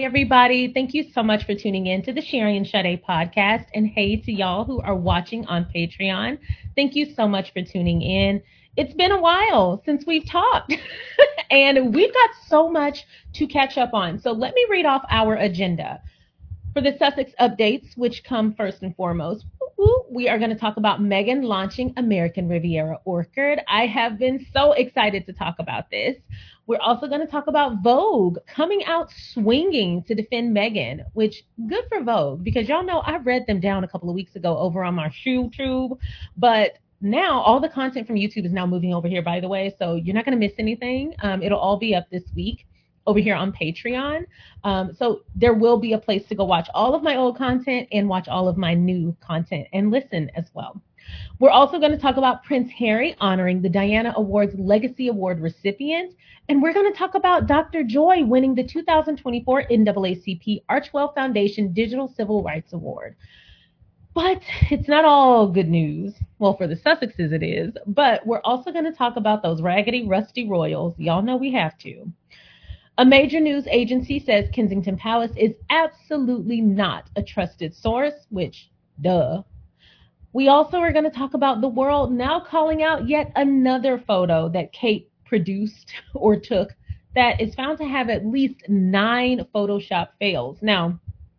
everybody. Thank you so much for tuning in to the Sherry and Sade podcast. And hey to y'all who are watching on Patreon. Thank you so much for tuning in. It's been a while since we've talked, and we've got so much to catch up on. So let me read off our agenda. For the Sussex updates, which come first and foremost, we are going to talk about Meghan launching American Riviera Orchid. I have been so excited to talk about this. We're also going to talk about Vogue coming out swinging to defend Meghan, which good for Vogue because y'all know I read them down a couple of weeks ago over on my YouTube, but now all the content from YouTube is now moving over here, by the way, so you're not going to miss anything. It'll all be up this week over here on Patreon. So there will be a place to go watch all of my old content and watch all of my new content and listen as well. We're also going to talk about Prince Harry honoring the Diana Awards Legacy Award recipient. And we're going to talk about Dr. Joy winning the 2024 NAACP Archwell Foundation Digital Civil Rights Award. But it's not all good news. Well, for the Sussexes it is. But we're also going to talk about those raggedy, rusty royals. Y'all know we have to. A major news agency says Kensington Palace is absolutely not a trusted source, which, duh. We also are going to talk about the world now calling out yet another photo that Kate produced or took that is found to have at least 9 Photoshop fails. Now,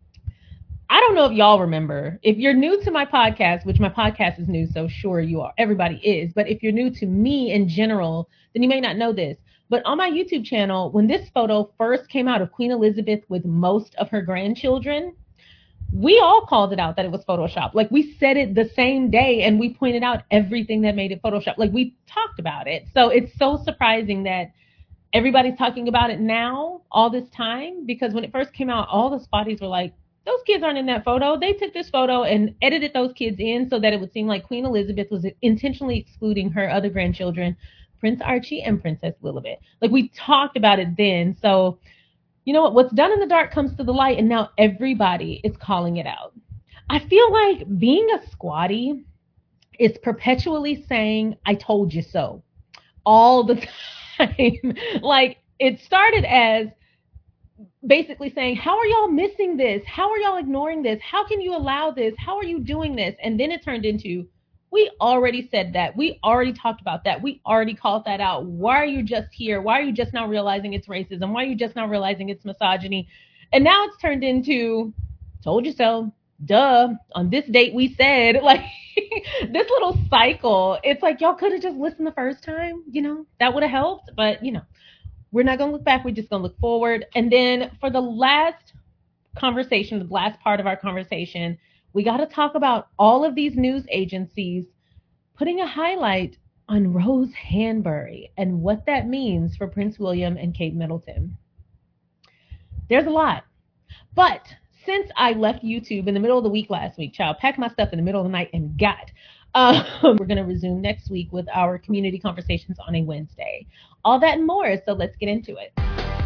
I don't know if y'all remember. If you're new to my podcast, which my podcast is new, so sure you are, everybody is. But if you're new to me in general, then you may not know this. But on my YouTube channel, when this photo first came out of Queen Elizabeth with most of her grandchildren, we all called it out that it was Photoshop. Like we said it the same day and we pointed out everything that made it Photoshop. Like we talked about it. So it's so surprising that everybody's talking about it now all this time, because when it first came out, all the spotties were like, those kids aren't in that photo. They took this photo and edited those kids in so that it would seem like Queen Elizabeth was intentionally excluding her other grandchildren, Prince Archie and Princess Lilibet. Like we talked about it then. So, you know what? What's done in the dark comes to the light, and now everybody is calling it out. I feel like being a squatty is perpetually saying, I told you so, all the time. Like it started as basically saying, how are y'all missing this? How are y'all ignoring this? How can you allow this? How are you doing this? And then it turned into, we already said that. We already talked about that. We already called that out. Why are you just here? Why are you just now realizing it's racism? Why are you just now realizing it's misogyny? And now it's turned into, told you so. Duh. On this date we said, like this little cycle. It's like, y'all could have just listened the first time, that would have helped. But, we're not going to look back. We're just going to look forward. And then for the last conversation, the last part of our conversation, we got to talk about all of these news agencies putting a highlight on Rose Hanbury and what that means for Prince William and Kate Middleton. There's a lot. But since I left YouTube in the middle of the week last week, child, packed my stuff in the middle of the night and got. We're going to resume next week with our community conversations on a Wednesday. All that and more. So let's get into it.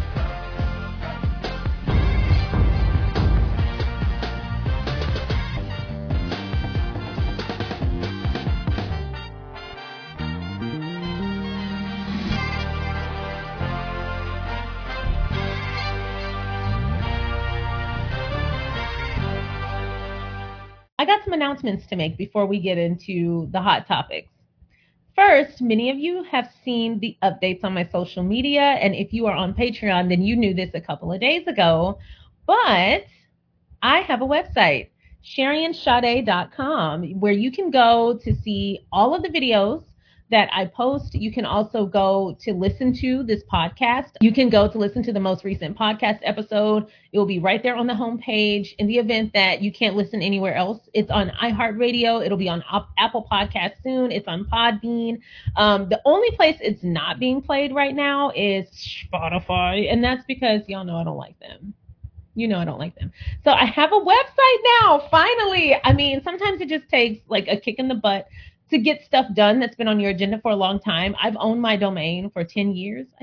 I got some announcements to make before we get into the hot topics. First, many of you have seen the updates on my social media, and if you are on Patreon, then you knew this a couple of days ago, but I have a website, sherryandsade.com, where you can go to see all of the videos that I post. You can also go to listen to this podcast. You can go to listen to the most recent podcast episode. It will be right there on the homepage. In the event that you can't listen anywhere else, it's on iHeartRadio. It'll be on Apple Podcasts soon. It's on Podbean. The only place it's not being played right now is Spotify, and that's because y'all know I don't like them. I don't like them. So I have a website now, finally. I mean, sometimes it just takes like a kick in the butt to get stuff done that's been on your agenda for a long time. I've owned my domain for 10 years, I think.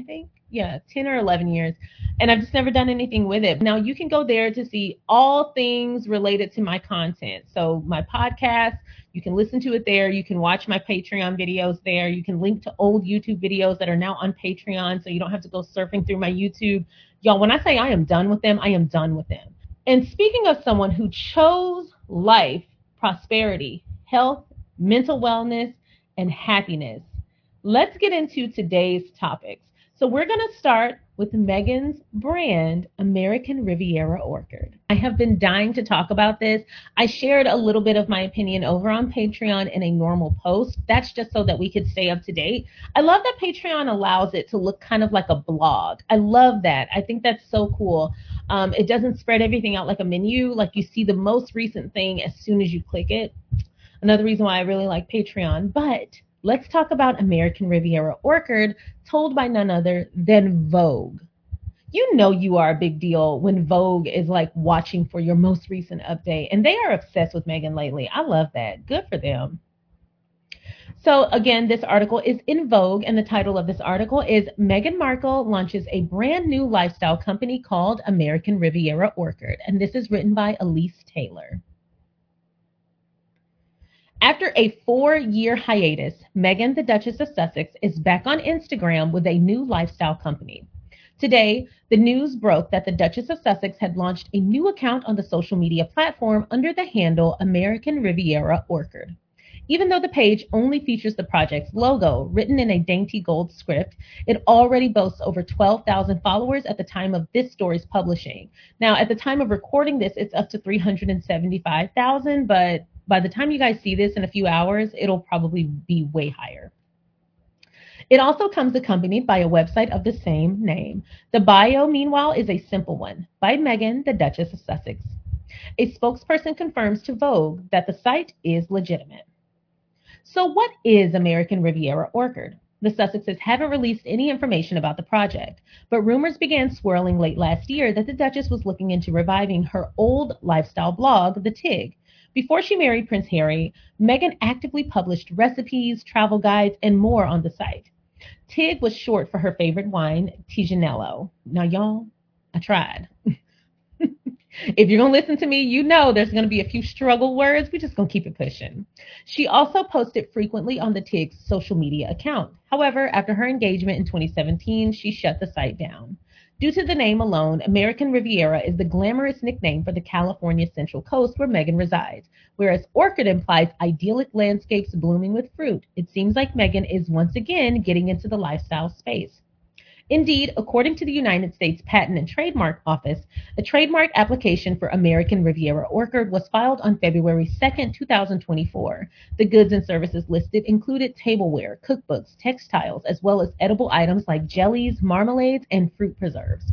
yeah, 10 or 11 years. And I've just never done anything with it. Now you can go there to see all things related to my content. So my podcast, you can listen to it there. You can watch my Patreon videos there. You can link to old YouTube videos that are now on Patreon. So you don't have to go surfing through my YouTube. Y'all, when I say I am done with them, I am done with them. And speaking of someone who chose life, prosperity, health, mental wellness, and happiness, let's get into today's topics. So we're going to start with Megan's brand, American Riviera Orchid. I have been dying to talk about this. I shared a little bit of my opinion over on Patreon in a normal post. That's just so that we could stay up to date. I love that Patreon allows it to look kind of like a blog. I love that. I think that's so cool. It doesn't spread everything out like a menu. Like you see the most recent thing as soon as you click it. Another reason why I really like Patreon. But let's talk about American Riviera Orchid, told by none other than Vogue. You know you are a big deal when Vogue is like watching for your most recent update. And they are obsessed with Megan lately. I love that. Good for them. So again, this article is in Vogue, and the title of this article is Meghan Markle launches a brand new lifestyle company called American Riviera Orchid. And this is written by Elise Taylor. After a 4-year hiatus, Meghan, the Duchess of Sussex, is back on Instagram with a new lifestyle company. Today, the news broke that the Duchess of Sussex had launched a new account on the social media platform under the handle American Riviera Orchid. Even though the page only features the project's logo, written in a dainty gold script, it already boasts over 12,000 followers at the time of this story's publishing. Now, at the time of recording this, it's up to 375,000, but by the time you guys see this in a few hours, it'll probably be way higher. It also comes accompanied by a website of the same name. The bio, meanwhile, is a simple one by Meghan, the Duchess of Sussex. A spokesperson confirms to Vogue that the site is legitimate. So, what is American Riviera Orchid? The Sussexes haven't released any information about the project, but rumors began swirling late last year that the Duchess was looking into reviving her old lifestyle blog, The Tig. Before she married Prince Harry, Meghan actively published recipes, travel guides, and more on the site. Tig was short for her favorite wine, Tignanello. Now, y'all, I tried. If you're going to listen to me, you know there's going to be a few struggle words. We're just going to keep it pushing. She also posted frequently on the TIG's social media account. However, after her engagement in 2017, she shut the site down. Due to the name alone, American Riviera is the glamorous nickname for the California Central Coast where Meghan resides, whereas orchid implies idyllic landscapes blooming with fruit. It seems like Meghan is once again getting into the lifestyle space. Indeed, according to the United States Patent and Trademark Office, a trademark application for American Riviera Orchid was filed on February 2nd, 2024. The goods and services listed included tableware, cookbooks, textiles, as well as edible items like jellies, marmalades, and fruit preserves.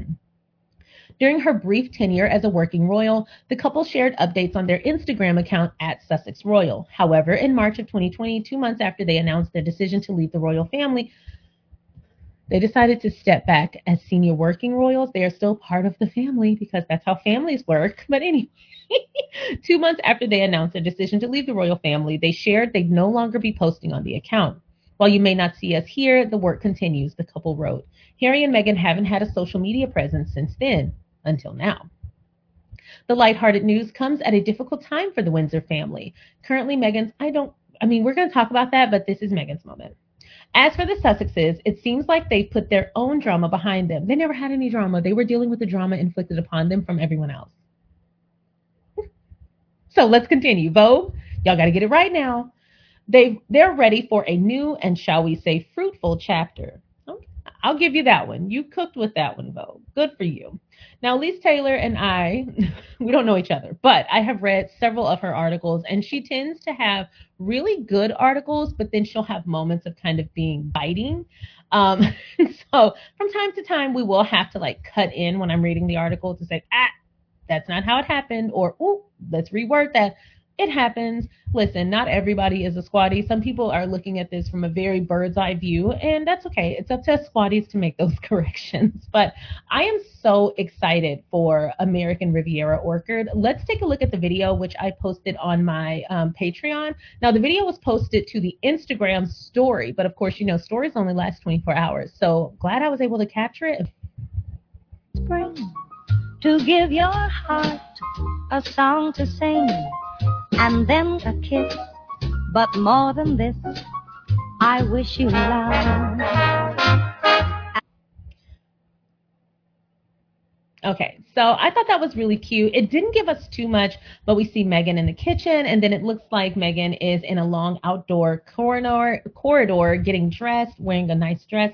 During her brief tenure as a working royal, the couple shared updates on their Instagram account at Sussex Royal. However, in March of 2020, 2 months after they announced their decision to leave the royal family, they decided to step back as senior working royals. They are still part of the family because that's how families work. But anyway, 2 months after they announced their decision to leave the royal family, they shared they'd no longer be posting on the account. While you may not see us here, the work continues, the couple wrote. Harry and Meghan haven't had a social media presence since then, until now. The lighthearted news comes at a difficult time for the Windsor family. Currently, we're going to talk about that, but this is Meghan's moment. As for the Sussexes, it seems like they've put their own drama behind them. They never had any drama. They were dealing with the drama inflicted upon them from everyone else. So let's continue. Vogue, y'all got to get it right now. They're ready for a new and, shall we say, fruitful chapter. Okay, I'll give you that one. You cooked with that one, Vogue. Good for you. Now, Elise Taylor and I, we don't know each other, but I have read several of her articles, and she tends to have really good articles, but then she'll have moments of kind of being biting. So from time to time, we will have to like cut in when I'm reading the article to say, that's not how it happened, or, let's reword that. It happens. Listen, not everybody is a squatty. Some people are looking at this from a very bird's eye view, and that's okay. It's up to us squatties to make those corrections. But I am so excited for American Riviera Orchard. Let's take a look at the video, which I posted on my Patreon. Now, the video was posted to the Instagram story, but of course, stories only last 24 hours. So glad I was able to capture it. Spring, to give your heart a song to sing, and then a kiss. But more than this, I wish you love. Okay, so I thought that was really cute. It didn't give us too much, but we see Megan in the kitchen, and then it looks like Megan is in a long outdoor corridor getting dressed, wearing a nice dress.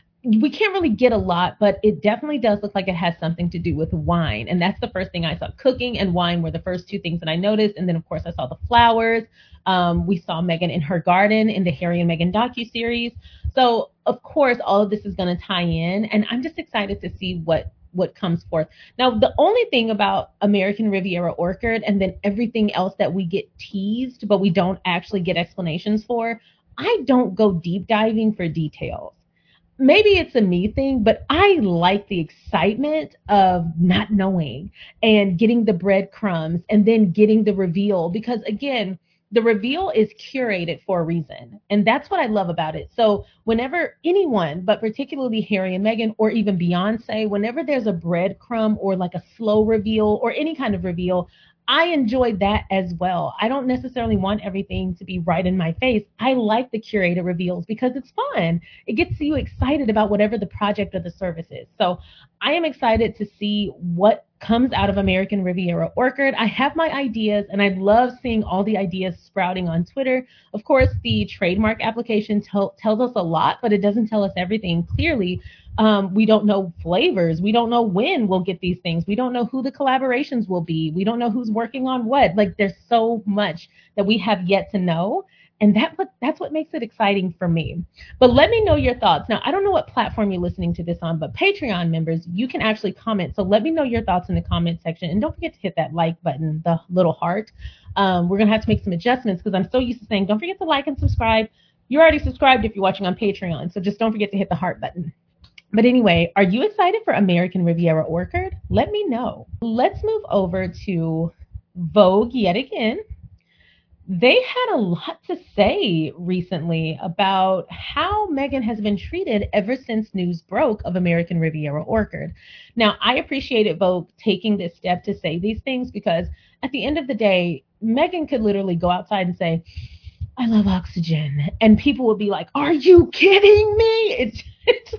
We can't really get a lot, but it definitely does look like it has something to do with wine. And that's the first thing I saw. Cooking and wine were the first two things that I noticed. And then, of course, I saw the flowers. We saw Megan in her garden in the Harry and Meghan docuseries. So, of course, all of this is going to tie in. And I'm just excited to see what comes forth. Now, the only thing about American Riviera Orchard and then everything else that we get teased, but we don't actually get explanations for, I don't go deep diving for details. Maybe it's a me thing, but I like the excitement of not knowing and getting the breadcrumbs and then getting the reveal because, again, the reveal is curated for a reason. And that's what I love about it. So, whenever anyone, but particularly Harry and Meghan, or even Beyonce, whenever there's a breadcrumb or like a slow reveal or any kind of reveal, I enjoy that as well. I don't necessarily want everything to be right in my face. I like the curated reveals because it's fun. It gets you excited about whatever the project or the service is. So I am excited to see what comes out of American Riviera Orchard. I have my ideas and I love seeing all the ideas sprouting on Twitter. Of course, the trademark application tells us a lot, but it doesn't tell us everything clearly. We don't know flavors. We don't know when we'll get these things. We don't know who the collaborations will be. We don't know who's working on what. Like there's so much that we have yet to know. And that's what makes it exciting for me. But let me know your thoughts. Now, I don't know what platform you're listening to this on, but Patreon members, you can actually comment. So let me know your thoughts in the comment section. And don't forget to hit that like button, the little heart. We're going to have to make some adjustments because I'm so used to saying, don't forget to like and subscribe. You're already subscribed if you're watching on Patreon. So just don't forget to hit the heart button. But anyway, are you excited for American Riviera Orchard? Let me know. Let's move over to Vogue yet again. They had a lot to say recently about how Meghan has been treated ever since news broke of American Riviera Orchard. Now, I appreciated Vogue taking this step to say these things because at the end of the day, Meghan could literally go outside and say, I love oxygen. And people would be like, are you kidding me? It's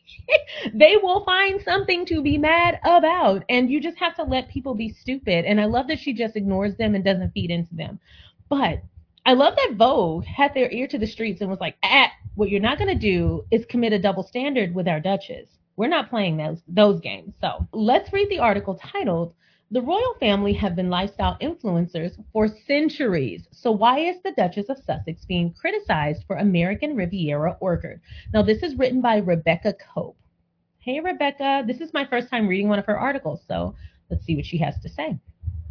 they will find something to be mad about. And you just have to let people be stupid. And I love that she just ignores them and doesn't feed into them. But I love that Vogue had their ear to the streets and was like, what you're not going to do is commit a double standard with our Duchess. We're not playing those games. So let's read the article titled, The royal family have been lifestyle influencers for centuries. So why is the Duchess of Sussex being criticized for American Riviera Orchard? Now, this is written by Rebecca Cope. Hey, Rebecca, this is my first time reading one of her articles, so let's see what she has to say.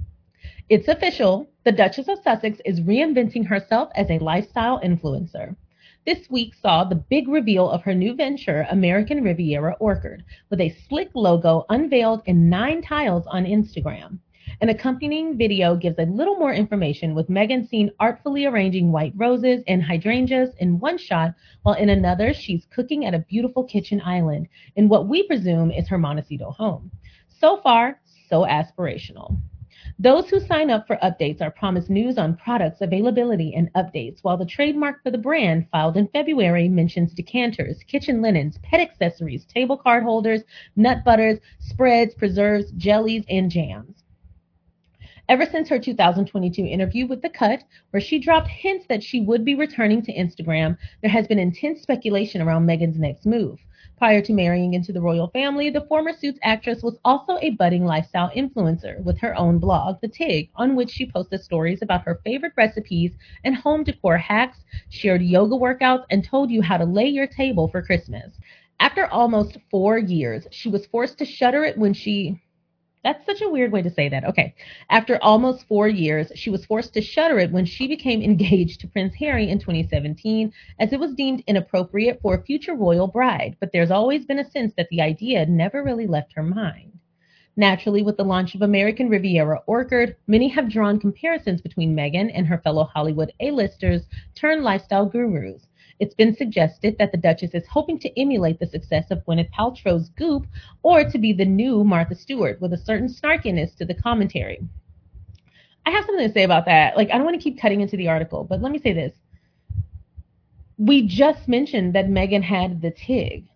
It's official. The Duchess of Sussex is reinventing herself as a lifestyle influencer. This week saw the big reveal of her new venture, American Riviera Orchard, with a slick logo unveiled in 9 tiles on Instagram. An accompanying video gives a little more information, with Meghan seen artfully arranging white roses and hydrangeas in one shot, while in another she's cooking at a beautiful kitchen island in what we presume is her Montecito home. So far, so aspirational. Those who sign up for updates are promised news on products availability and updates, while the trademark for the brand, filed in February, mentions decanters, kitchen linens, pet accessories, table card holders, nut butters, spreads, preserves, jellies, and jams. Ever since her 2022 interview with The Cut, where she dropped hints that she would be returning to Instagram, there has been intense speculation around Meghan's next move. Prior to marrying into the royal family, the former Suits actress was also a budding lifestyle influencer with her own blog, The Tig, on which she posted stories about her favorite recipes and home decor hacks, shared yoga workouts, and told you how to lay your table for Christmas. After almost 4 years, she was forced to shutter it when she That's such a weird way to say that. Okay. After almost 4 years, she was forced to shutter it when she became engaged to Prince Harry in 2017, as it was deemed inappropriate for a future royal bride. But there's always been a sense that the idea never really left her mind. Naturally, with the launch of American Riviera Orchid, many have drawn comparisons between Meghan and her fellow Hollywood A-listers turned lifestyle gurus. It's been suggested that the Duchess is hoping to emulate the success of Gwyneth Paltrow's Goop or to be the new Martha Stewart with a certain snarkiness to the commentary. I have something to say about that. Like, I don't want to keep cutting into the article, but let me say this. We just mentioned that Meghan had the TIG.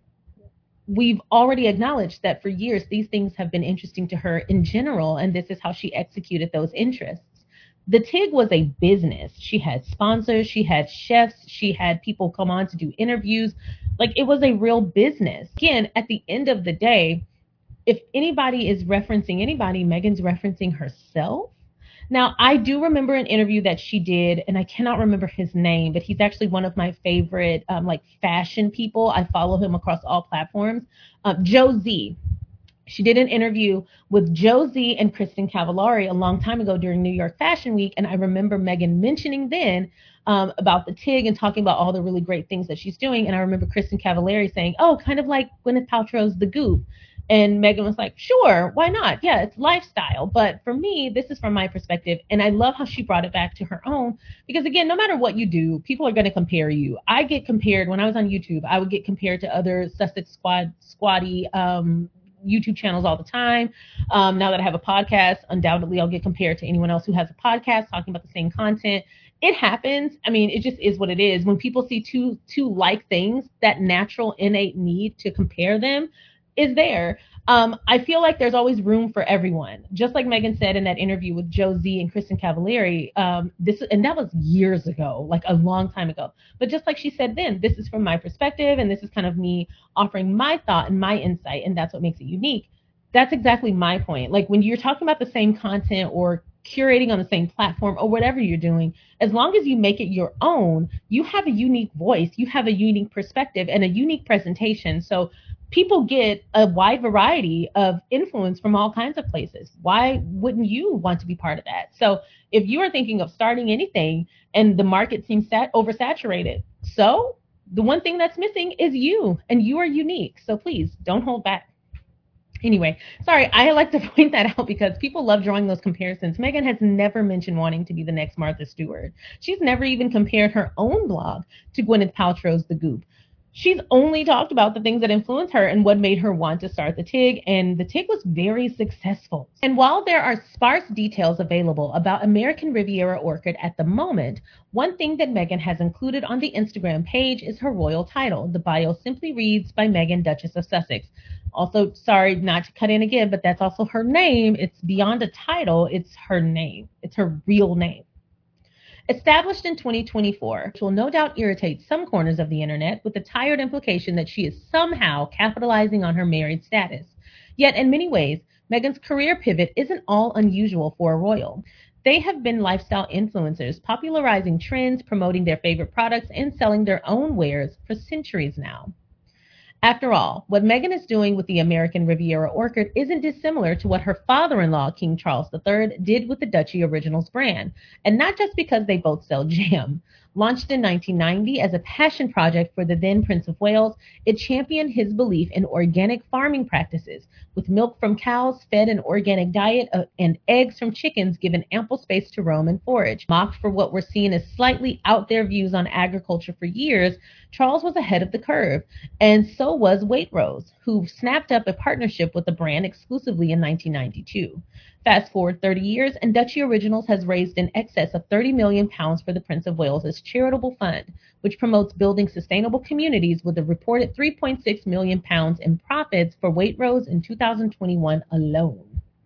We've already acknowledged that for years these things have been interesting to her in general, and this is how she executed those interests. The TIG was a business. She had sponsors, she had chefs, she had people come on to do interviews. Like, it was a real business. Again, at the end of the day, if anybody is referencing anybody, Meghan's referencing herself. Now, I do remember an interview that she did, and I cannot remember his name, but he's actually one of my favorite like fashion people. I follow him across all platforms. Joe Z. She did an interview with Joe Z and Kristen Cavallari a long time ago during New York Fashion Week, and I remember Meghan mentioning then about the TIG and talking about all the really great things that she's doing. And I remember Kristen Cavallari saying, "Oh, kind of like Gwyneth Paltrow's The Goop." And Meghan was like, "Sure, why not? Yeah, it's lifestyle. But for me, this is from my perspective." And I love how she brought it back to her own. Because again, no matter what you do, people are going to compare you. I get compared when I was on YouTube. I would get compared to other Sussex Squatty YouTube channels all the time. Now that I have a podcast, undoubtedly I'll get compared to anyone else who has a podcast talking about the same content. It happens. I mean, it just is what it is. When people see two like things, that natural innate need to compare them is there. I feel like there's always room for everyone. Just like Meghan said in that interview with Joe Z and Kristen Cavallari, and that was years ago, like a long time ago. But just like she said then, this is from my perspective, and this is kind of me offering my thought and my insight, and that's what makes it unique. That's exactly my point. Like, when you're talking about the same content or curating on the same platform or whatever you're doing, as long as you make it your own, you have a unique voice, you have a unique perspective and a unique presentation. So people get a wide variety of influence from all kinds of places. Why wouldn't you want to be part of that? So if you are thinking of starting anything and the market seems oversaturated, so the one thing that's missing is you, and you are unique. So please don't hold back. Anyway, sorry, I like to point that out because people love drawing those comparisons. Meghan has never mentioned wanting to be the next Martha Stewart. She's never even compared her own blog to Gwyneth Paltrow's The Goop. She's only talked about the things that influenced her and what made her want to start the TIG, and the TIG was very successful. And while there are sparse details available about American Riviera Orchid at the moment, one thing that Meghan has included on the Instagram page is her royal title. The bio simply reads, "By Meghan, Duchess of Sussex." Also, sorry not to cut in again, but that's also her name. It's beyond a title, it's her name. It's her real name. Established in 2024, which will no doubt irritate some corners of the internet with the tired implication that she is somehow capitalizing on her married status. Yet in many ways, Meghan's career pivot isn't all unusual for a royal. They have been lifestyle influencers, popularizing trends, promoting their favorite products, and selling their own wares for centuries now. After all, what Meghan is doing with the American Riviera Orchid isn't dissimilar to what her father-in-law, King Charles III, did with the Duchy Originals brand, and not just because they both sell jam. Launched in 1990 as a passion project for the then Prince of Wales, it championed his belief in organic farming practices, with milk from cows fed an organic diet and eggs from chickens given ample space to roam and forage. Mocked for what were seen as slightly out there views on agriculture for years, Charles was ahead of the curve, and so was Waitrose, who snapped up a partnership with the brand exclusively in 1992. Fast forward 30 years, and Duchy Originals has raised in excess of £30 million for the Prince of Wales's charitable fund, which promotes building sustainable communities, with a reported £3.6 million in profits for Waitrose in 2021 alone.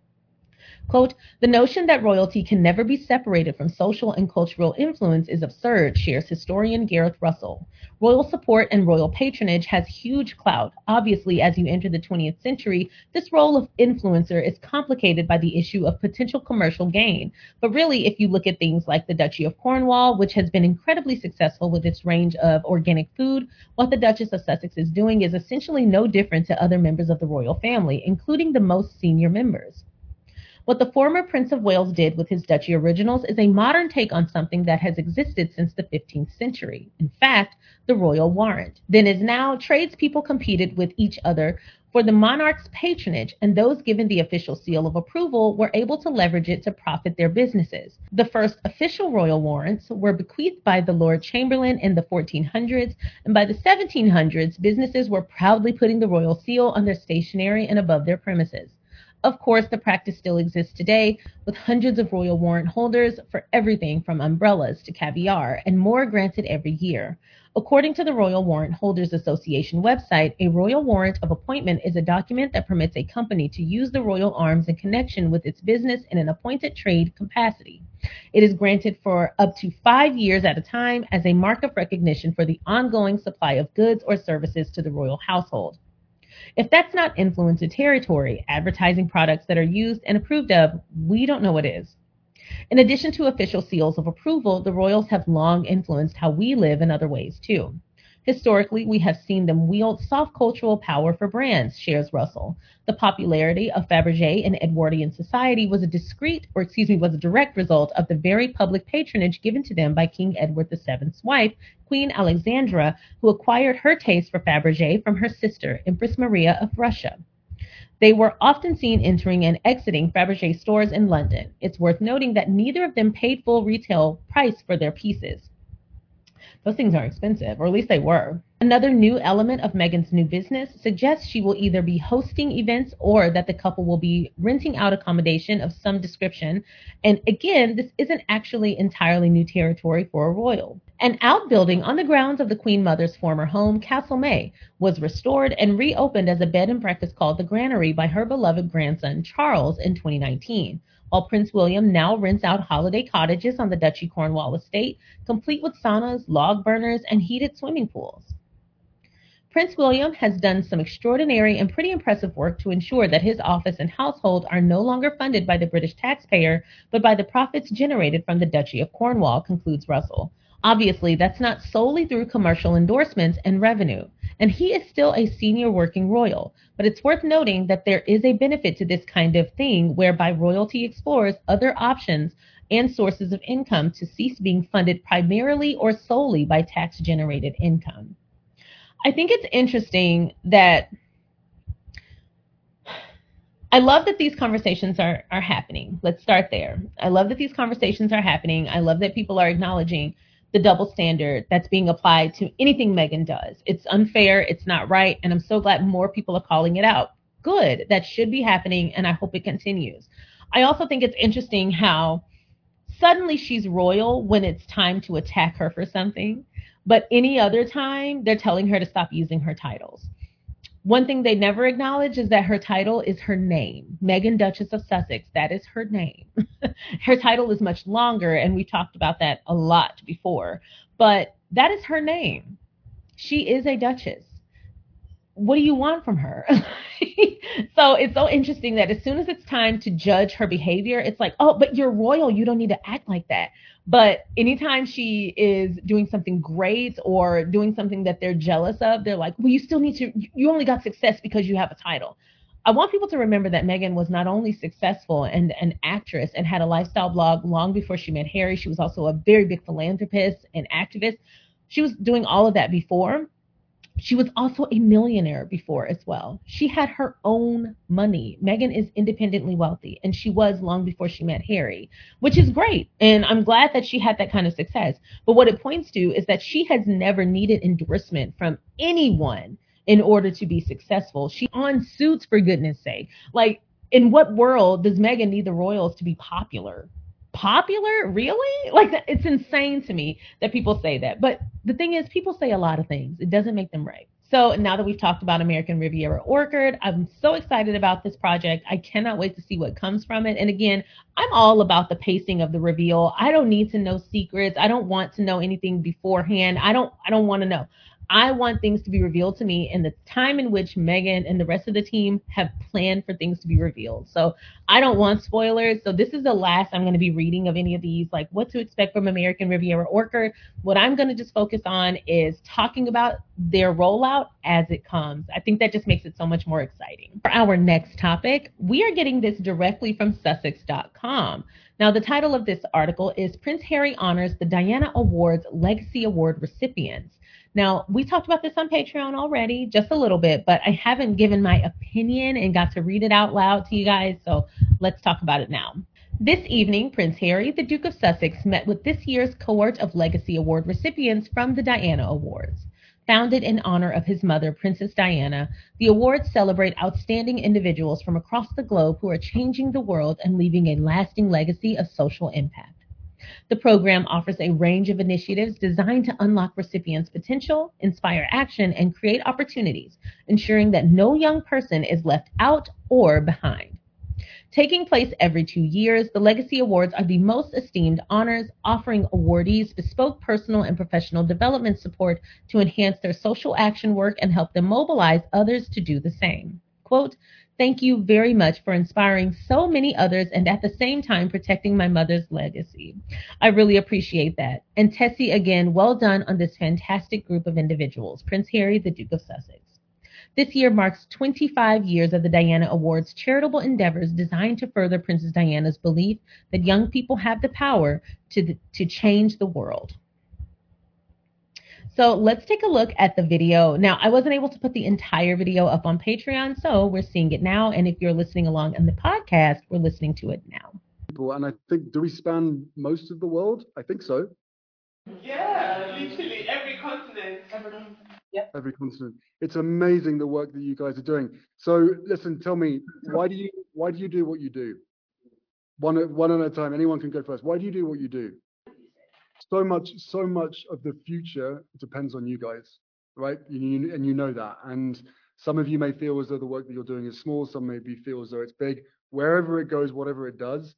Quote, "The notion that royalty can never be separated from social and cultural influence is absurd," shares historian Gareth Russell. Royal support and royal patronage has huge clout. Obviously, as you enter the 20th century, this role of influencer is complicated by the issue of potential commercial gain. But really, if you look at things like the Duchy of Cornwall, which has been incredibly successful with its range of organic food, what the Duchess of Sussex is doing is essentially no different to other members of the royal family, including the most senior members. What the former Prince of Wales did with his Duchy originals is a modern take on something that has existed since the 15th century. In fact, the royal warrant. Then as now, tradespeople competed with each other for the monarch's patronage, and those given the official seal of approval were able to leverage it to profit their businesses. The first official royal warrants were bequeathed by the Lord Chamberlain in the 1400s, and by the 1700s, businesses were proudly putting the royal seal on their stationery and above their premises. Of course, the practice still exists today, with hundreds of royal warrant holders for everything from umbrellas to caviar, and more granted every year. According to the Royal Warrant Holders Association website, a royal warrant of appointment is a document that permits a company to use the royal arms in connection with its business in an appointed trade capacity. It is granted for up to 5 years at a time as a mark of recognition for the ongoing supply of goods or services to the royal household. If that's not influence or territory, advertising products that are used and approved of, we don't know what is. In addition to official seals of approval, the royals have long influenced how we live in other ways too. Historically, we have seen them wield soft cultural power for brands, shares Russell. The popularity of Fabergé in Edwardian society was a direct result of the very public patronage given to them by King Edward VII's wife, Queen Alexandra, who acquired her taste for Fabergé from her sister, Empress Maria of Russia. They were often seen entering and exiting Fabergé stores in London. It's worth noting that neither of them paid full retail price for their pieces. Those things are expensive, or at least they were. Another new element of Meghan's new business suggests she will either be hosting events or that the couple will be renting out accommodation of some description. And again, this isn't actually entirely new territory for a royal. An outbuilding on the grounds of the Queen Mother's former home, Castlemaine, was restored and reopened as a bed and breakfast called the Granary by her beloved grandson Charles in 2019. While Prince William now rents out holiday cottages on the Duchy Cornwall estate, complete with saunas, log burners, and heated swimming pools. Prince William has done some extraordinary and pretty impressive work to ensure that his office and household are no longer funded by the British taxpayer, but by the profits generated from the Duchy of Cornwall, concludes Russell. Obviously, that's not solely through commercial endorsements and revenue, and he is still a senior working royal. But it's worth noting that there is a benefit to this kind of thing whereby royalty explores other options and sources of income to cease being funded primarily or solely by tax-generated income. I think it's interesting that I love that these conversations are happening. Let's start there. I love that these conversations are happening. I love that people are acknowledging the double standard that's being applied to anything Meghan does. It's unfair. It's not right. And I'm so glad more people are calling it out. Good. That should be happening. And I hope it continues. I also think it's interesting how suddenly she's royal when it's time to attack her for something. But any other time, they're telling her to stop using her titles. One thing they never acknowledge is that her title is her name. Meghan, Duchess of Sussex, that is her name. Her title is much longer, and we talked about that a lot before. But that is her name. She is a duchess. What do you want from her? So it's so interesting that as soon as it's time to judge her behavior, it's like, oh, but you're royal. You don't need to act like that. But anytime she is doing something great or doing something that they're jealous of, they're like, well, you only got success because you have a title. I want people to remember that Meghan was not only successful and an actress and had a lifestyle blog long before she met Harry. She was also a very big philanthropist and activist. She was doing all of that before. She was also a millionaire before as well. She had her own money. Meghan is independently wealthy, and she was long before she met Harry, which is great. And I'm glad that she had that kind of success. But what it points to is that she has never needed endorsement from anyone in order to be successful. She on Suits, for goodness sake. Like, in what world does Meghan need the royals to be popular? Popular? Really? Like, it's insane to me that people say that. But the thing is, people say a lot of things. It doesn't make them right. So now that we've talked about American Riviera Orchard, I'm so excited about this project. I cannot wait to see what comes from it. And again, I'm all about the pacing of the reveal. I don't need to know secrets. I don't want to know anything beforehand. I don't want to know. I want things to be revealed to me in the time in which Meghan and the rest of the team have planned for things to be revealed. So I don't want spoilers. So this is the last I'm going to be reading of any of these, like what to expect from American Riviera Orchard. What I'm going to just focus on is talking about their rollout as it comes. I think that just makes it so much more exciting. For our next topic, we are getting this directly from Sussex.com. Now, the title of this article is Prince Harry Honors the Diana Awards Legacy Award Recipients. Now, we talked about this on Patreon already, just a little bit, but I haven't given my opinion and got to read it out loud to you guys, so let's talk about it now. This evening, Prince Harry, the Duke of Sussex, met with this year's cohort of Legacy Award recipients from the Diana Awards. Founded in honor of his mother, Princess Diana, the awards celebrate outstanding individuals from across the globe who are changing the world and leaving a lasting legacy of social impact. The program offers a range of initiatives designed to unlock recipients' potential, inspire action, and create opportunities, ensuring that no young person is left out or behind. Taking place every 2 years, the Legacy Awards are the most esteemed honors, offering awardees bespoke personal and professional development support to enhance their social action work and help them mobilize others to do the same. Quote, "Thank you very much for inspiring so many others and at the same time protecting my mother's legacy. I really appreciate that. And Tessie, again, well done on this fantastic group of individuals. Prince Harry, the Duke of Sussex." This year marks 25 years of the Diana Awards charitable endeavors designed to further Princess Diana's belief that young people have the power to change the world. So let's take a look at the video. Now, I wasn't able to put the entire video up on Patreon, so we're seeing it now. And if you're listening along on the podcast, we're listening to it now. And I think, do we span most of the world? I think so. Yeah, literally every continent. Every continent. It's amazing the work that you guys are doing. So listen, tell me, why do you do what you do? One at a time. Anyone can go first. Why do you do what you do? So much of the future depends on you guys, right? And you know that. And some of you may feel as though the work that you're doing is small. Some maybe feel as though it's big. Wherever it goes, whatever it does,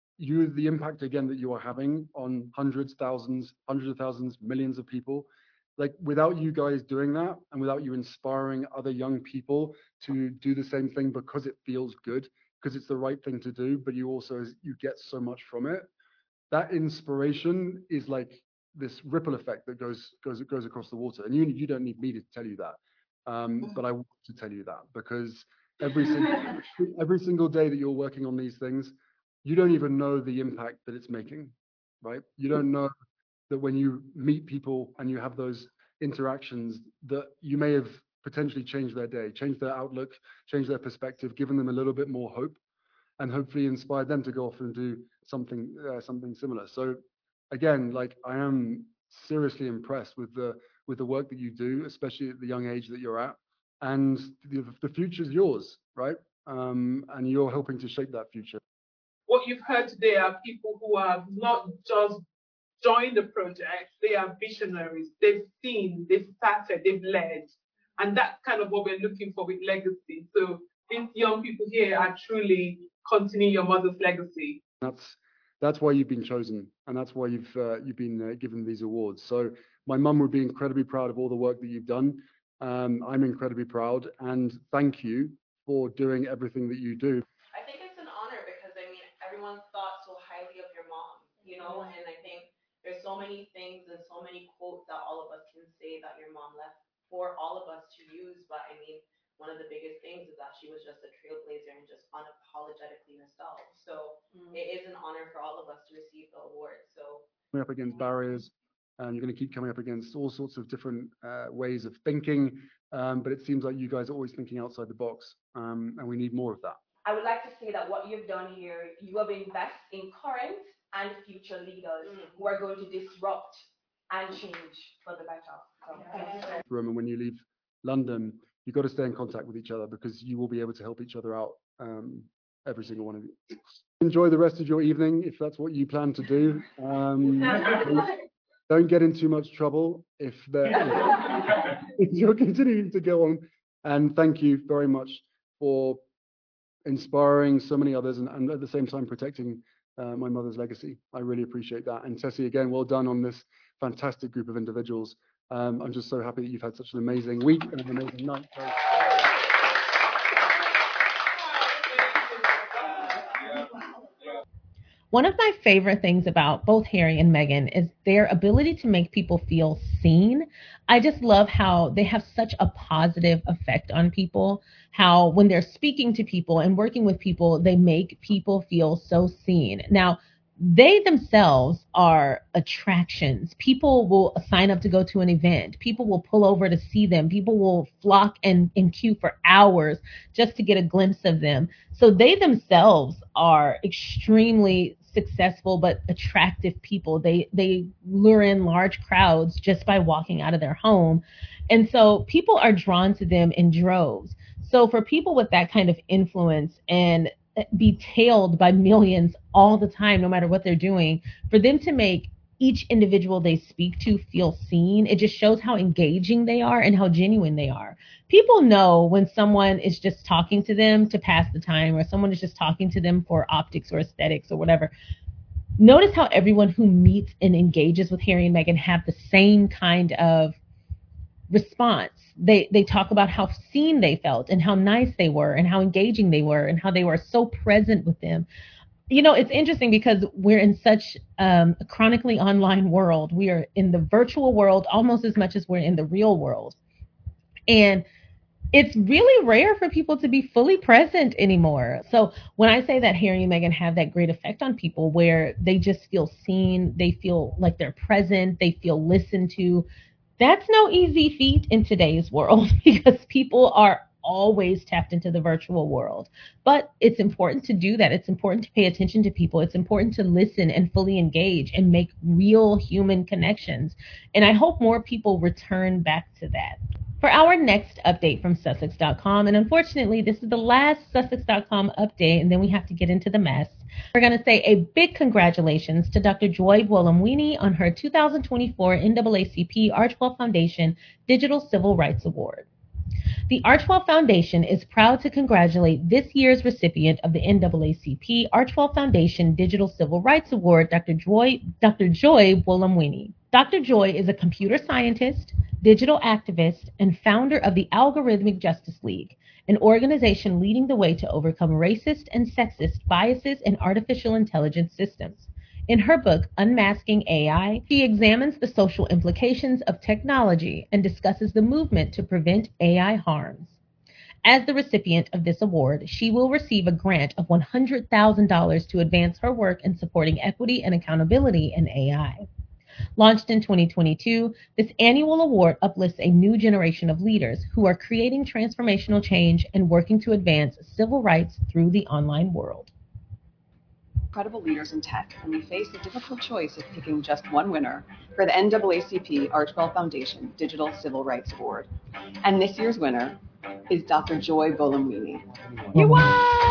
the impact again that you are having on hundreds of thousands, millions of people. Like without you guys doing that and without you inspiring other young people to do the same thing because it feels good, because it's the right thing to do, but you get so much from it. That inspiration is like this ripple effect that goes across the water. And you don't need me to tell you that. But I want to tell you that because every single day that you're working on these things, you don't even know the impact that it's making, right? You don't know that when you meet people and you have those interactions that you may have potentially changed their day, changed their outlook, changed their perspective, given them a little bit more hope, and hopefully inspired them to go off and do something similar. So again, like I am seriously impressed with the work that you do, especially at the young age that you're at, and the future's yours, right? And you're helping to shape that future. What you've heard today are people who have not just joined the project, they are visionaries. They've seen, they've started, they've led. And that's kind of what we're looking for with legacy. So these young people here are truly continuing your mother's legacy. That's why you've been chosen, and that's why you've been given these awards. So my mum would be incredibly proud of all the work that you've done. I'm incredibly proud, and thank you for doing everything that you do. I think it's an honor because I mean everyone thought so highly of your mom, you know, and I think there's so many things and so many quotes that all of us can say that your mom left for all of us to use. But I mean, one of the biggest things is that she was just a trailblazer and just unapologetically herself. So it is an honor for all of us to receive the award. So coming up against barriers, and you're going to keep coming up against all sorts of different ways of thinking. But it seems like you guys are always thinking outside the box, and we need more of that. I would like to say that what you've done here, you have invested in current and future leaders who are going to disrupt and change for the better. So, and when you leave London, you've got to stay in contact with each other because you will be able to help each other out, every single one of you. Enjoy the rest of your evening if that's what you plan to do. Don't get in too much trouble if you're continuing to go on. And thank you very much for inspiring so many others and at the same time protecting my mother's legacy. I really appreciate that. And Tessie, again, well done on this fantastic group of individuals. I'm just so happy that you've had such an amazing week and an amazing night. One of my favorite things about both Harry and Meghan is their ability to make people feel seen. I just love how they have such a positive effect on people, how when they're speaking to people and working with people, they make people feel so seen. Now, they themselves are attractions. People will sign up to go to an event. People will pull over to see them. People will flock and queue for hours just to get a glimpse of them. So they themselves are extremely successful but attractive people. They lure in large crowds just by walking out of their home. And so people are drawn to them in droves. So for people with that kind of influence and be tailed by millions all the time, no matter what they're doing, for them to make each individual they speak to feel seen, it just shows how engaging they are and how genuine they are. People know when someone is just talking to them to pass the time, or someone is just talking to them for optics or aesthetics or whatever. Notice how everyone who meets and engages with Harry and Meghan have the same kind of response. They talk about how seen they felt and how nice they were and how engaging they were and how they were so present with them. You know, it's interesting because we're in such a chronically online world. We are in the virtual world almost as much as we're in the real world. And it's really rare for people to be fully present anymore. So when I say that Harry and Meghan have that great effect on people where they just feel seen, they feel like they're present, they feel listened to, that's no easy feat in today's world because people are always tapped into the virtual world. But it's important to do that. It's important to pay attention to people. It's important to listen and fully engage and make real human connections. And I hope more people return back to that. For our next update from Sussex.com, and unfortunately, this is the last Sussex.com update, and then we have to get into the mess. We're going to say a big congratulations to Dr. Joy Buolamwini on her 2024 NAACP Archwell Foundation Digital Civil Rights Award. The Archwell Foundation is proud to congratulate this year's recipient of the NAACP Archwell Foundation Digital Civil Rights Award, Dr. Joy Buolamwini. Dr. Joy is a computer scientist, digital activist, and founder of the Algorithmic Justice League, an organization leading the way to overcome racist and sexist biases in artificial intelligence systems. In her book, Unmasking AI, she examines the social implications of technology and discusses the movement to prevent AI harms. As the recipient of this award, she will receive a grant of $100,000 to advance her work in supporting equity and accountability in AI. Launched in 2022, this annual award uplifts a new generation of leaders who are creating transformational change and working to advance civil rights through the online world. Incredible leaders in tech, and we face a difficult choice of picking just one winner for the NAACP Archwell Foundation Digital Civil Rights Award. And this year's winner is Dr. Joy Buolamwini. You won!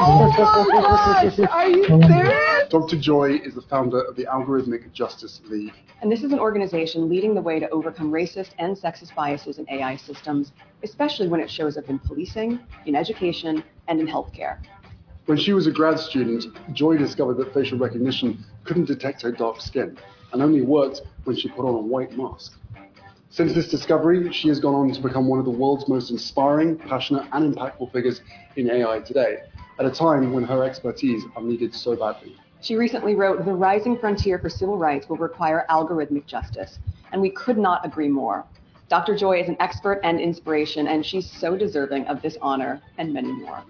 Oh my gosh! Are you serious? Dr. Joy is the founder of the Algorithmic Justice League. And this is an organization leading the way to overcome racist and sexist biases in AI systems, especially when it shows up in policing, in education, and in healthcare. When she was a grad student, Joy discovered that facial recognition couldn't detect her dark skin and only worked when she put on a white mask. Since this discovery, she has gone on to become one of the world's most inspiring, passionate, and impactful figures in AI today, at a time when her expertise are needed so badly. She recently wrote, "The rising frontier for civil rights will require algorithmic justice," and we could not agree more. Dr. Joy is an expert and inspiration, and she's so deserving of this honor and many more.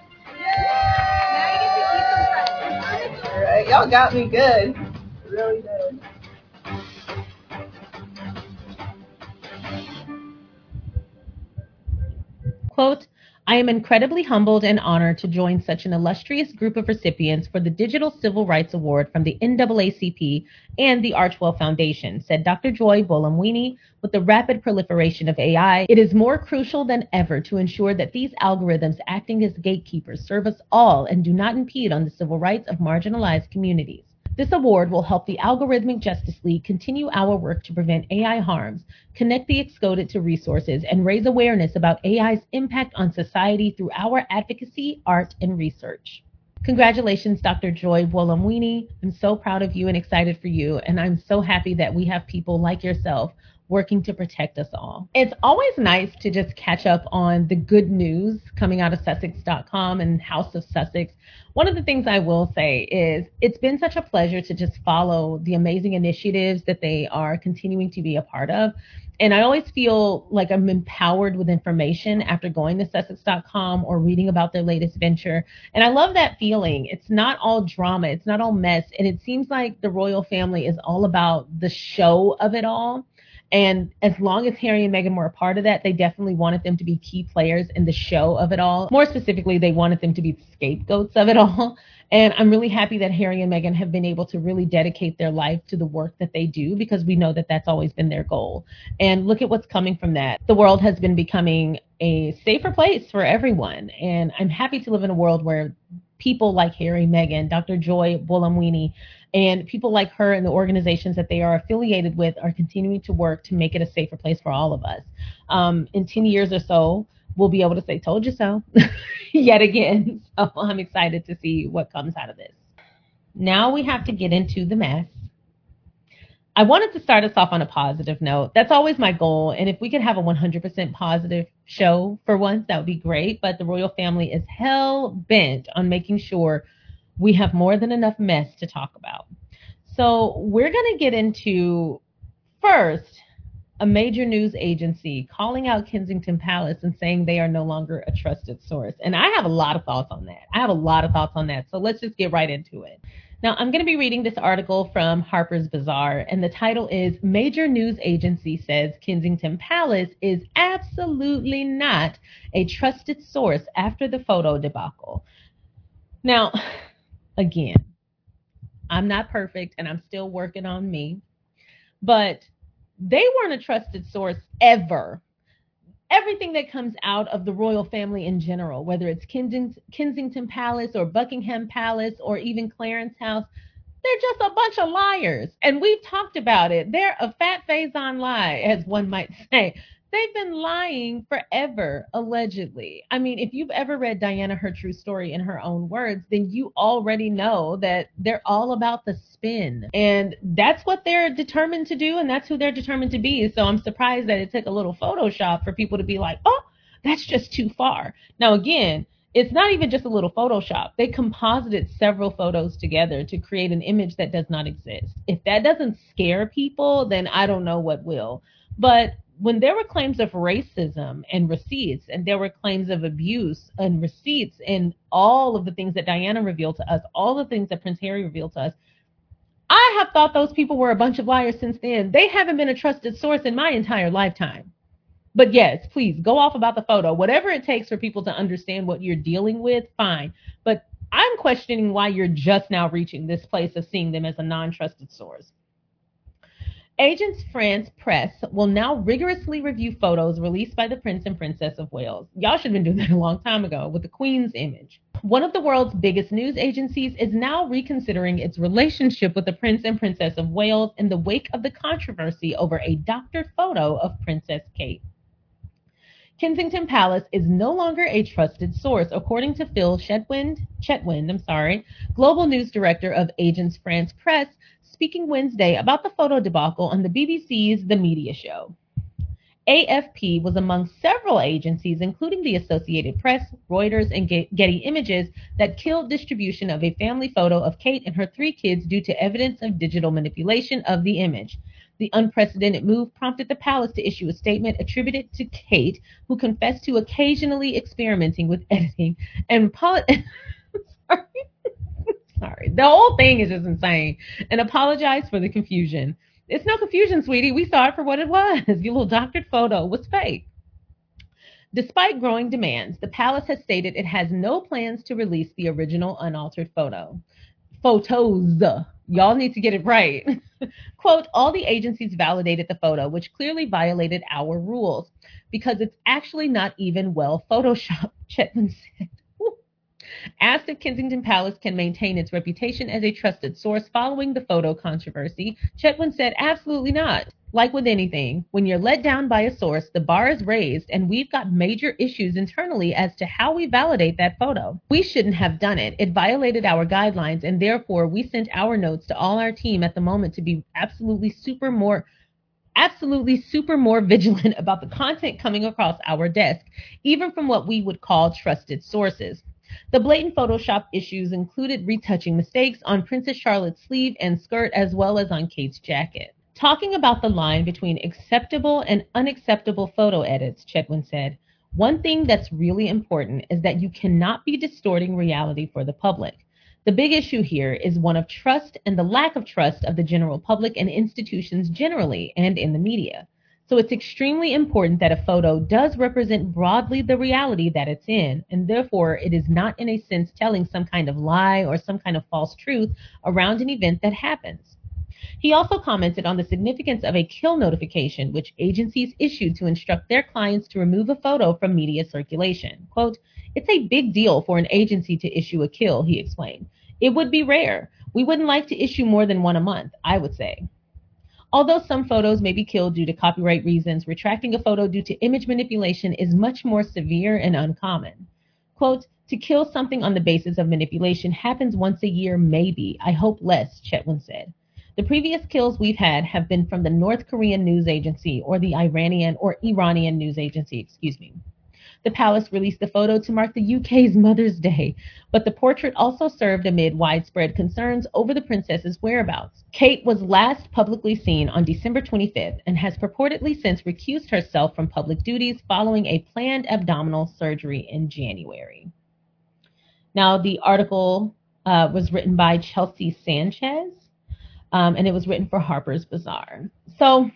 All right, y'all got me good. Really good. Quote, I am incredibly humbled and honored to join such an illustrious group of recipients for the Digital Civil Rights Award from the NAACP and the Archwell Foundation, said Dr. Joy Buolamwini. With the rapid proliferation of AI, it is more crucial than ever to ensure that these algorithms acting as gatekeepers serve us all and do not impede on the civil rights of marginalized communities. This award will help the Algorithmic Justice League continue our work to prevent AI harms, connect the excluded to resources, and raise awareness about AI's impact on society through our advocacy, art, and research. Congratulations, Dr. Joy Buolamwini. I'm so proud of you and excited for you, and I'm so happy that we have people like yourself working to protect us all. It's always nice to just catch up on the good news coming out of Sussex.com and House of Sussex. One of the things I will say is it's been such a pleasure to just follow the amazing initiatives that they are continuing to be a part of. And I always feel like I'm empowered with information after going to Sussex.com or reading about their latest venture. And I love that feeling. It's not all drama. It's not all mess. And it seems like the royal family is all about the show of it all. And as long as Harry and Meghan were a part of that, they definitely wanted them to be key players in the show of it all. More specifically, they wanted them to be the scapegoats of it all. And I'm really happy that Harry and Meghan have been able to really dedicate their life to the work that they do, because we know that that's always been their goal. And look at what's coming from that. The world has been becoming a safer place for everyone. And I'm happy to live in a world where people like Harry, Meghan, Dr. Joy Buolamwini, and people like her and the organizations that they are affiliated with are continuing to work to make it a safer place for all of us. In 10 years or so, we'll be able to say, told you so, yet again. So I'm excited to see what comes out of this. Now we have to get into the mess. I wanted to start us off on a positive note. That's always my goal. And if we could have a 100% positive show for once, that would be great. But the royal family is hell bent on making sure we have more than enough mess to talk about. So we're going to get into, first, a major news agency calling out Kensington Palace and saying they are no longer a trusted source. And I have a lot of thoughts on that. So let's just get right into it. Now, I'm going to be reading this article from Harper's Bazaar, and the title is Major News Agency Says Kensington Palace is Absolutely Not a Trusted Source After the Photo Debacle. Now, again, I'm not perfect and I'm still working on me, but they weren't a trusted source ever. Everything that comes out of the royal family in general, whether it's Kensington Palace or Buckingham Palace or even Clarence House, they're just a bunch of liars. And we've talked about it. They're a fat faison lie, as one might say. They've been lying forever, allegedly. I mean, if you've ever read Diana, Her True Story in her own words, then you already know that they're all about the spin. And that's what they're determined to do, and that's who they're determined to be. So I'm surprised that it took a little Photoshop for people to be like, oh, that's just too far. Now, again, it's not even just a little Photoshop. They composited several photos together to create an image that does not exist. If that doesn't scare people, then I don't know what will. But when there were claims of racism and receipts, and there were claims of abuse and receipts, and all of the things that Diana revealed to us, all the things that Prince Harry revealed to us, I have thought those people were a bunch of liars since then. They haven't been a trusted source in my entire lifetime. But yes, please go off about the photo. Whatever it takes for people to understand what you're dealing with, fine. But I'm questioning why you're just now reaching this place of seeing them as a non-trusted source. Agence France Presse will now rigorously review photos released by the Prince and Princess of Wales. Y'all should have been doing that a long time ago with the Queen's image. One of the world's biggest news agencies is now reconsidering its relationship with the Prince and Princess of Wales in the wake of the controversy over a doctored photo of Princess Kate. Kensington Palace is no longer a trusted source, according to Phil Chetwynd, Global News Director of Agence France Presse, speaking Wednesday about the photo debacle on the BBC's The Media Show. AFP was among several agencies, including the Associated Press, Reuters, and Getty Images, that killed distribution of a family photo of Kate and her 3 kids due to evidence of digital manipulation of the image. The unprecedented move prompted the palace to issue a statement attributed to Kate, who confessed to occasionally experimenting with editing and sorry. The whole thing is just insane, and apologized for the confusion. It's no confusion, sweetie. We saw it for what it was. Your little doctored photo was fake. Despite growing demands, the palace has stated it has no plans to release the original unaltered photos. Y'all need to get it right. Quote, all the agencies validated the photo, which clearly violated our rules because it's actually not even well photoshopped, Chetwynd said. Asked if Kensington Palace can maintain its reputation as a trusted source following the photo controversy, Chetwynd said, absolutely not. Like with anything, when you're let down by a source, the bar is raised, and we've got major issues internally as to how we validate that photo. We shouldn't have done it. It violated our guidelines, and therefore we sent our notes to all our team at the moment to be absolutely absolutely super more vigilant about the content coming across our desk, even from what we would call trusted sources. The blatant Photoshop issues included retouching mistakes on Princess Charlotte's sleeve and skirt, as well as on Kate's jacket. Talking about the line between acceptable and unacceptable photo edits, Chetwynd said, one thing that's really important is that you cannot be distorting reality for the public. The big issue here is one of trust and the lack of trust of the general public and institutions generally and in the media. So it's extremely important that a photo does represent broadly the reality that it's in, and therefore it is not in a sense telling some kind of lie or some kind of false truth around an event that happens. He also commented on the significance of a kill notification, which agencies issued to instruct their clients to remove a photo from media circulation. Quote, it's a big deal for an agency to issue a kill, he explained. It would be rare. We wouldn't like to issue more than one a month, I would say. Although some photos may be killed due to copyright reasons, retracting a photo due to image manipulation is much more severe and uncommon. Quote, to kill something on the basis of manipulation happens once a year, maybe. I hope less, Chetwynd said. The previous kills we've had have been from the North Korean news agency or the Iranian news agency, The palace released the photo to mark the UK's Mother's Day, but the portrait also served amid widespread concerns over the princess's whereabouts. Kate was last publicly seen on December 25th and has purportedly since recused herself from public duties following a planned abdominal surgery in January. Now, the article was written by Chelsea Sanchez, and it was written for Harper's Bazaar. So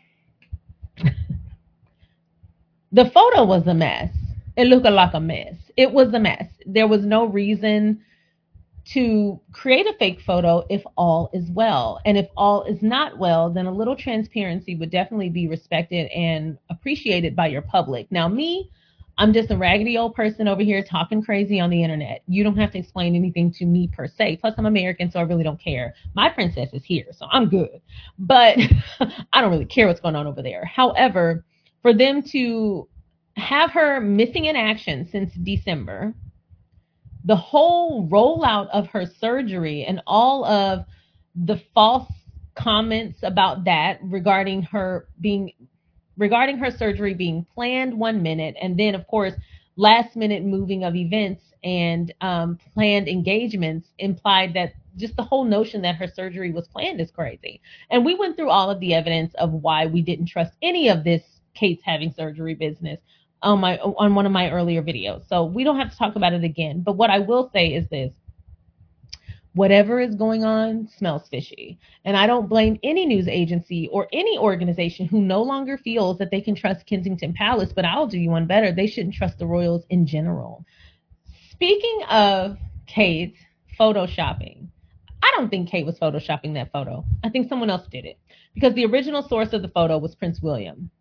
the photo was a mess. It looked like a mess. It was a mess. There was no reason to create a fake photo if all is well. And if all is not well, then a little transparency would definitely be respected and appreciated by your public. Now, me, I'm just a raggedy old person over here talking crazy on the internet. You don't have to explain anything to me per se. Plus, I'm American, so I really don't care. My princess is here, so I'm good. But I don't really care what's going on over there. However, for them to have her missing in action since December, the whole rollout of her surgery and all of the false comments about that regarding her surgery being planned 1 minute, and then of course last minute moving of events and planned engagements implied that just the whole notion that her surgery was planned is crazy. And we went through all of the evidence of why we didn't trust any of this Kate's having surgery business on one of my earlier videos. So we don't have to talk about it again. But what I will say is this. Whatever is going on smells fishy. And I don't blame any news agency or any organization who no longer feels that they can trust Kensington Palace, but I'll do you one better. They shouldn't trust the royals in general. Speaking of Kate photoshopping, I don't think Kate was photoshopping that photo. I think someone else did it because the original source of the photo was Prince William.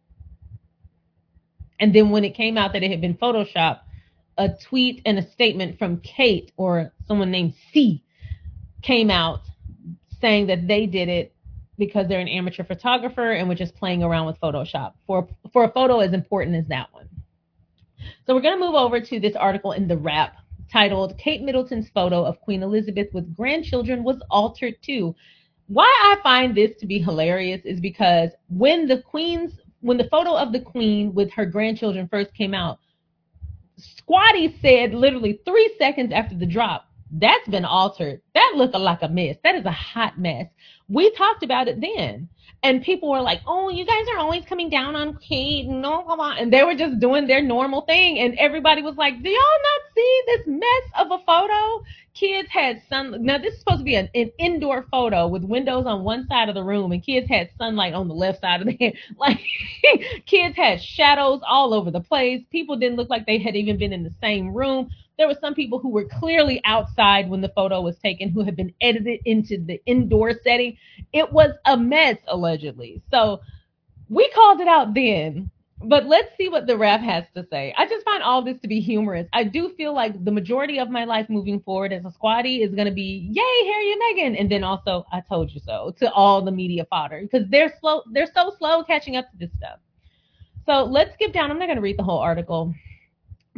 And then when it came out that it had been photoshopped, a tweet and a statement from Kate or someone named C came out saying that they did it because they're an amateur photographer and were just playing around with Photoshop for a photo as important as that one. So we're going to move over to this article in The Wrap titled Kate Middleton's photo of Queen Elizabeth with grandchildren was altered too. Why I find this to be hilarious is because when the photo of the Queen with her grandchildren first came out, Squatty said literally 3 seconds after the drop, that's been altered. That looked like a mess. That is a hot mess. We talked about it then. And people were like, oh, you guys are always coming down on Kate. No, and they were just doing their normal thing. And everybody was like, do y'all not see this mess of a photo? Kids had now this is supposed to be an indoor photo with windows on one side of the room. And kids had sunlight on the left side of the head. Like kids had shadows all over the place. People didn't look like they had even been in the same room. There were some people who were clearly outside when the photo was taken who had been edited into the indoor setting. It was a mess, allegedly. So we called it out then. But let's see what The Wrap has to say. I just find all this to be humorous. I do feel like the majority of my life moving forward as a squatty is going to be, yay, Harry and Meghan. And then also, I told you so to all the media fodder because they're so slow catching up to this stuff. So let's skip down. I'm not going to read the whole article.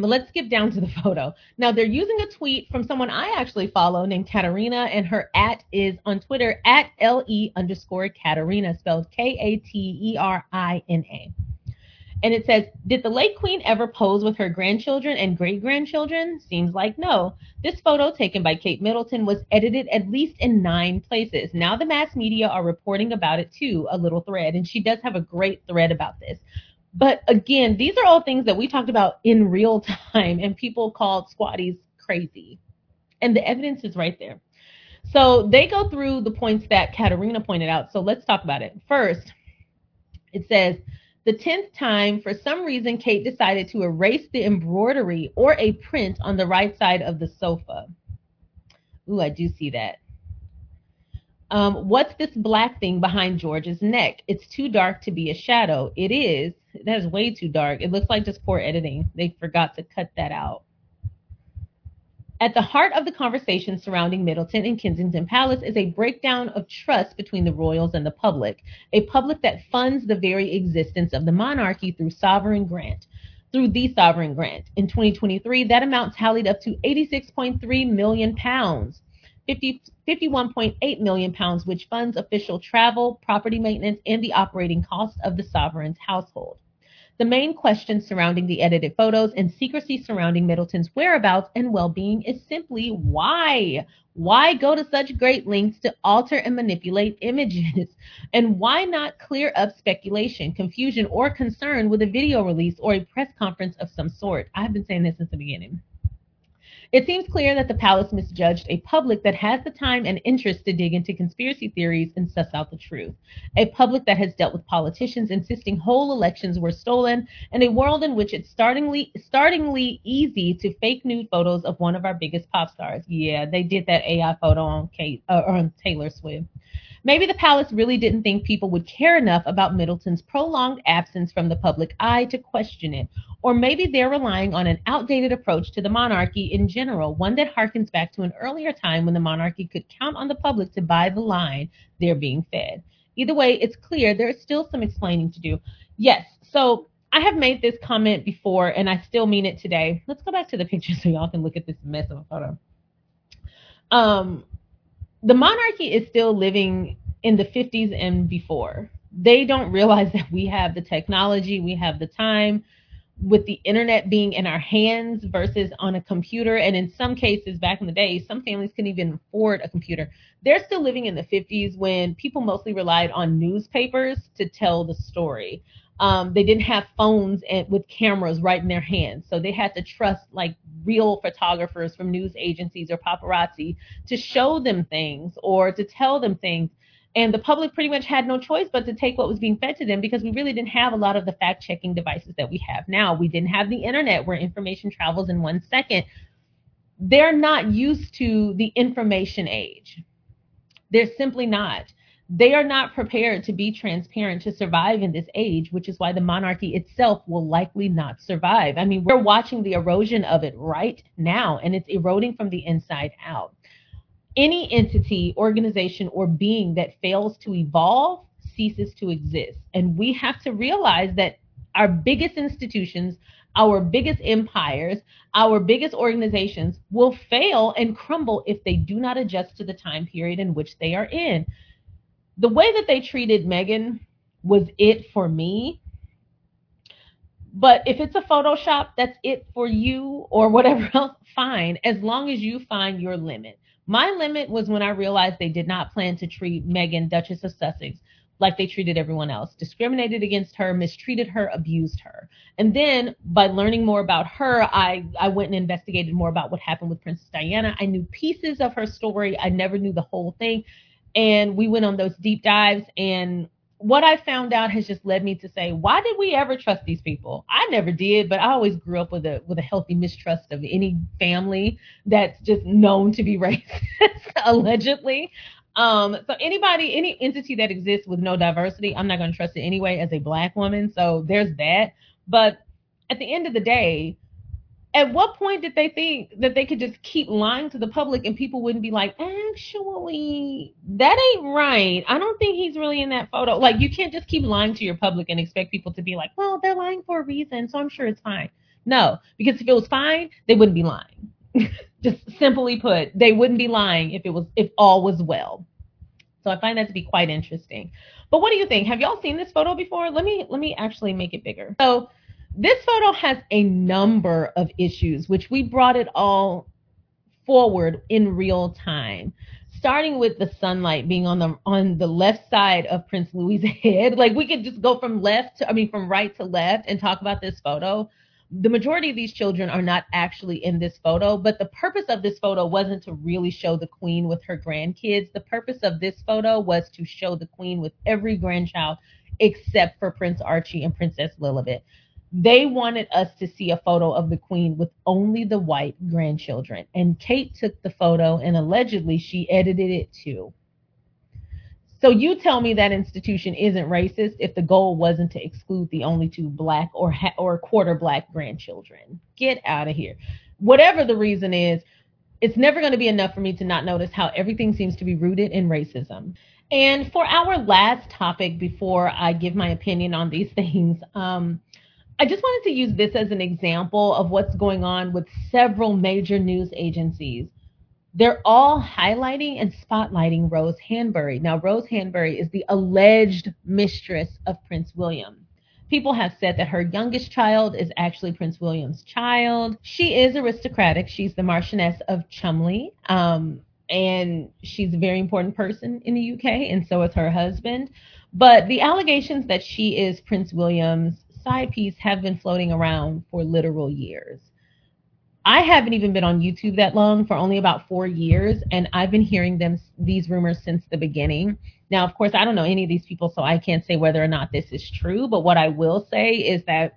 But let's skip down to the photo. Now they're using a tweet from someone I actually follow named Katerina, and her @ is on Twitter @ LE_Katerina, spelled Katerina. And it says, did the late queen ever pose with her grandchildren and great-grandchildren? Seems like no. This photo taken by Kate Middleton was edited at least in 9 places. Now the mass media are reporting about it too, a little thread. And she does have a great thread about this. But again, these are all things that we talked about in real time, and people called squatties crazy. And the evidence is right there. So they go through the points that Katerina pointed out. So let's talk about it. First, it says, the 10th time, for some reason, Kate decided to erase the embroidery or a print on the right side of the sofa. Ooh, I do see that. What's this black thing behind George's neck? It's too dark to be a shadow. It is. That is way too dark. It looks like just poor editing. They forgot to cut that out. At the heart of the conversation surrounding Middleton and Kensington Palace is a breakdown of trust between the royals and the public, a public that funds the very existence of the monarchy through the sovereign grant. In 2023, that amount tallied up to £86.3 million, £51.8 million, which funds official travel, property maintenance, and the operating costs of the sovereign's household. The main question surrounding the edited photos and secrecy surrounding Middleton's whereabouts and well-being is simply why? Why go to such great lengths to alter and manipulate images? And why not clear up speculation, confusion, or concern with a video release or a press conference of some sort? I've been saying this since the beginning. It seems clear that the palace misjudged a public that has the time and interest to dig into conspiracy theories and suss out the truth. A public that has dealt with politicians insisting whole elections were stolen, and a world in which it's startlingly easy to fake nude photos of one of our biggest pop stars. Yeah, they did that AI photo on on Taylor Swift. Maybe the palace really didn't think people would care enough about Middleton's prolonged absence from the public eye to question it. Or maybe they're relying on an outdated approach to the monarchy in general, one that harkens back to an earlier time when the monarchy could count on the public to buy the line they're being fed. Either way, it's clear there is still some explaining to do. Yes, so I have made this comment before, and I still mean it today. Let's go back to the picture so y'all can look at this mess of a photo. The monarchy is still living in the 50s and before. They don't realize that we have the technology, we have the time, with the internet being in our hands versus on a computer. And in some cases, back in the day, some families couldn't even afford a computer. They're still living in the 50s when people mostly relied on newspapers to tell the story. They didn't have phones with cameras right in their hands. So they had to trust like real photographers from news agencies or paparazzi to show them things or to tell them things. And the public pretty much had no choice but to take what was being fed to them, because we really didn't have a lot of the fact-checking devices that we have now. We didn't have the internet where information travels in 1 second. They're not used to the information age. They're simply not. They are not prepared to be transparent to survive in this age, which is why the monarchy itself will likely not survive. I mean, we're watching the erosion of it right now, and it's eroding from the inside out. Any entity, organization, or being that fails to evolve ceases to exist. And we have to realize that our biggest institutions, our biggest empires, our biggest organizations will fail and crumble if they do not adjust to the time period in which they are in. The way that they treated Meghan was it for me. But if it's a Photoshop, that's it for you or whatever else, fine, as long as you find your limit. My limit was when I realized they did not plan to treat Meghan, Duchess of Sussex, like they treated everyone else, discriminated against her, mistreated her, abused her. And then by learning more about her, I went and investigated more about what happened with Princess Diana. I knew pieces of her story. I never knew the whole thing. And we went on those deep dives, and what I found out has just led me to say, why did we ever trust these people? I never did, but I always grew up with a healthy mistrust of any family that's just known to be racist, allegedly. So any entity that exists with no diversity, I'm not going to trust it anyway as a Black woman. So there's that. But at the end of the day, at what point did they think that they could just keep lying to the public and people wouldn't be like, actually, that ain't right. I don't think he's really in that photo. Like, you can't just keep lying to your public and expect people to be like, well, they're lying for a reason, so I'm sure it's fine. No, because if it was fine, they wouldn't be lying. Just simply put, they wouldn't be lying if all was well. So I find that to be quite interesting. But what do you think? Have y'all seen this photo before? Let me actually make it bigger. So this photo has a number of issues, which we brought it all forward in real time, starting with the sunlight being on the left side of Prince Louis's head. Like, we could just go from from right to left and talk about this photo. The majority of these children are not actually in this photo, but the purpose of this photo wasn't to really show the queen with her grandkids. The purpose of this photo was to show the queen with every grandchild except for Prince Archie and Princess Lilibet. They wanted us to see a photo of the queen with only the white grandchildren. And Kate took the photo and allegedly she edited it too. So you tell me that institution isn't racist if the goal wasn't to exclude the only two black or quarter black grandchildren. Get out of here. Whatever the reason is, it's never going to be enough for me to not notice how everything seems to be rooted in racism. And for our last topic, before I give my opinion on these things, I just wanted to use this as an example of what's going on with several major news agencies. They're all highlighting and spotlighting Rose Hanbury. Now, Rose Hanbury is the alleged mistress of Prince William. People have said that her youngest child is actually Prince William's child. She is aristocratic. She's the Marchioness of Cholmondeley. And she's a very important person in the UK, and so is her husband. But the allegations that she is Prince William's side piece have been floating around for literal years. I haven't even been on YouTube that long, for only about 4 years, and I've been hearing these rumors since the beginning. Now, of course, I don't know any of these people, so I can't say whether or not this is true, but what I will say is that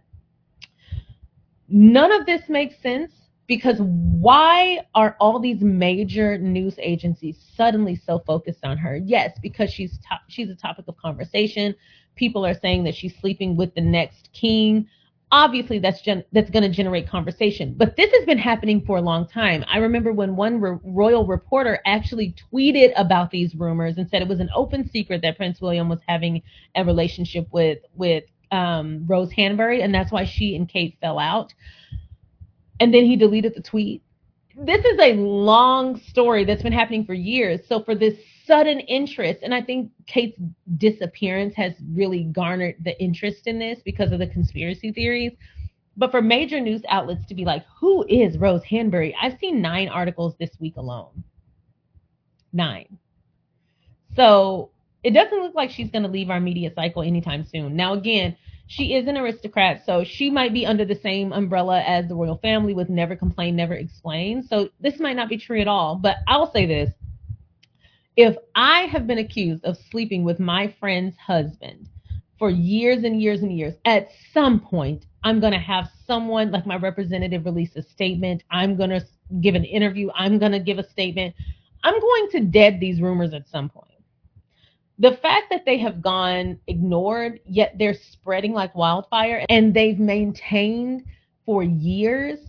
none of this makes sense, because why are all these major news agencies suddenly so focused on her? Yes, because she's a topic of conversation. People are saying that she's sleeping with the next king. Obviously, that's going to generate conversation. But this has been happening for a long time. I remember when one royal reporter actually tweeted about these rumors and said it was an open secret that Prince William was having a relationship with Rose Hanbury, and that's why she and Kate fell out. And then he deleted the tweet. This is a long story that's been happening for years. So for this sudden interest, and I think Kate's disappearance has really garnered the interest in this because of the conspiracy theories. But for major news outlets to be like, who is Rose Hanbury? I've seen 9 articles this week alone. 9. So it doesn't look like she's going to leave our media cycle anytime soon. Now, again, she is an aristocrat, so she might be under the same umbrella as the royal family with never complain, never explain. So this might not be true at all. But I'll say this. If I have been accused of sleeping with my friend's husband for years and years and years, at some point, I'm going to have someone like my representative release a statement. I'm going to give an interview. I'm going to give a statement. I'm going to dead these rumors at some point. The fact that they have gone ignored, yet they're spreading like wildfire, and they've maintained for years,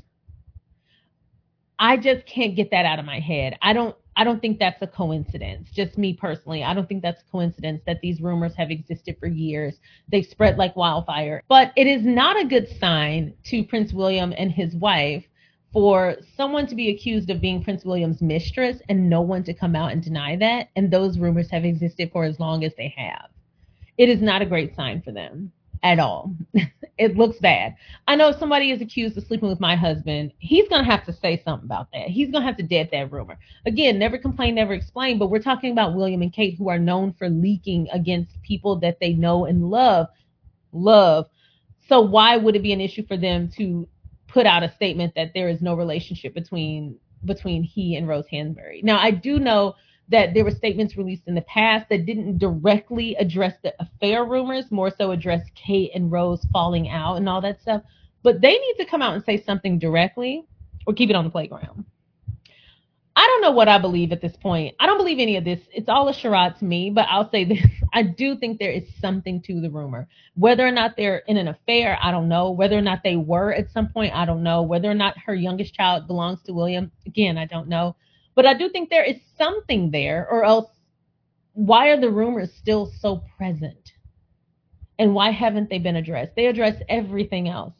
I just can't get that out of my head. I don't think that's a coincidence. Just me personally, I don't think that's a coincidence that these rumors have existed for years. They've spread like wildfire. But it is not a good sign to Prince William and his wife for someone to be accused of being Prince William's mistress and no one to come out and deny that. And those rumors have existed for as long as they have. It is not a great sign for them at all. It looks bad. I know if somebody is accused of sleeping with my husband, he's going to have to say something about that. He's going to have to dead that rumor. Again, never complain, never explain. But we're talking about William and Kate, who are known for leaking against people that they know and love. So why would it be an issue for them to put out a statement that there is no relationship between he and Rose Hanbury? Now, I do know that there were statements released in the past that didn't directly address the affair rumors, more so address Kate and Rose falling out and all that stuff. But they need to come out and say something directly or keep it on the playground. I don't know what I believe at this point. I don't believe any of this. It's all a charade to me, but I'll say this. I do think there is something to the rumor. Whether or not they're in an affair, I don't know. Whether or not they were at some point, I don't know. Whether or not her youngest child belongs to William, again, I don't know. But I do think there is something there, or else why are the rumors still so present? And why haven't they been addressed? They address everything else.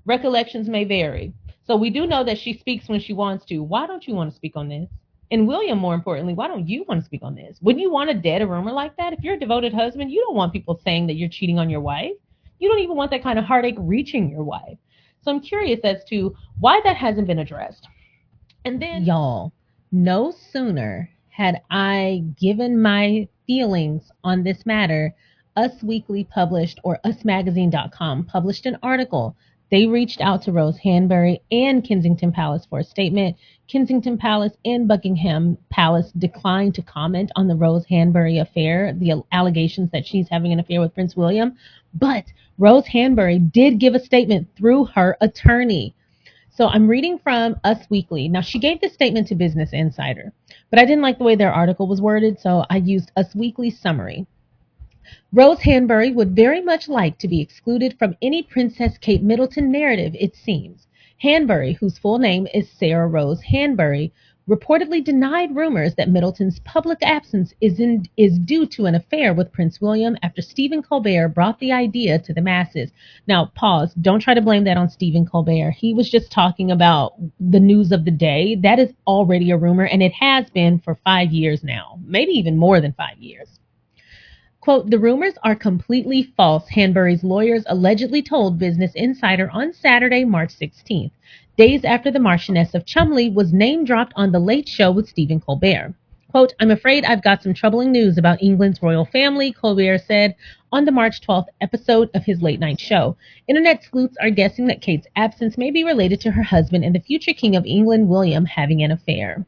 Recollections may vary. So we do know that she speaks when she wants to. Why don't you want to speak on this? And William, more importantly, why don't you want to speak on this? Wouldn't you want to dead a rumor like that? If you're a devoted husband, you don't want people saying that you're cheating on your wife. You don't even want that kind of heartache reaching your wife. So I'm curious as to why that hasn't been addressed. And then, y'all, no sooner had I given my feelings on this matter, Us Weekly published, or usmagazine.com published an article. They reached out to Rose Hanbury and Kensington Palace for a statement. Kensington Palace and Buckingham Palace declined to comment on the Rose Hanbury affair, the allegations that she's having an affair with Prince William. But Rose Hanbury did give a statement through her attorney. So I'm reading from Us Weekly. Now, she gave this statement to Business Insider, but I didn't like the way their article was worded, so I used Us Weekly's summary. Rose Hanbury would very much like to be excluded from any Princess Kate Middleton narrative, it seems. Hanbury, whose full name is Sarah Rose Hanbury, reportedly denied rumors that Middleton's public absence is due to an affair with Prince William after Stephen Colbert brought the idea to the masses. Now, pause. Don't try to blame that on Stephen Colbert. He was just talking about the news of the day. That is already a rumor, and it has been for 5 years now, maybe even more than 5 years. Quote, the rumors are completely false, Hanbury's lawyers allegedly told Business Insider on Saturday, March 16th, days after the Marchioness of Cholmondeley was name-dropped on The Late Show with Stephen Colbert. Quote, I'm afraid I've got some troubling news about England's royal family, Colbert said on the March 12th episode of his late-night show. Internet sleuths are guessing that Kate's absence may be related to her husband and the future King of England, William, having an affair.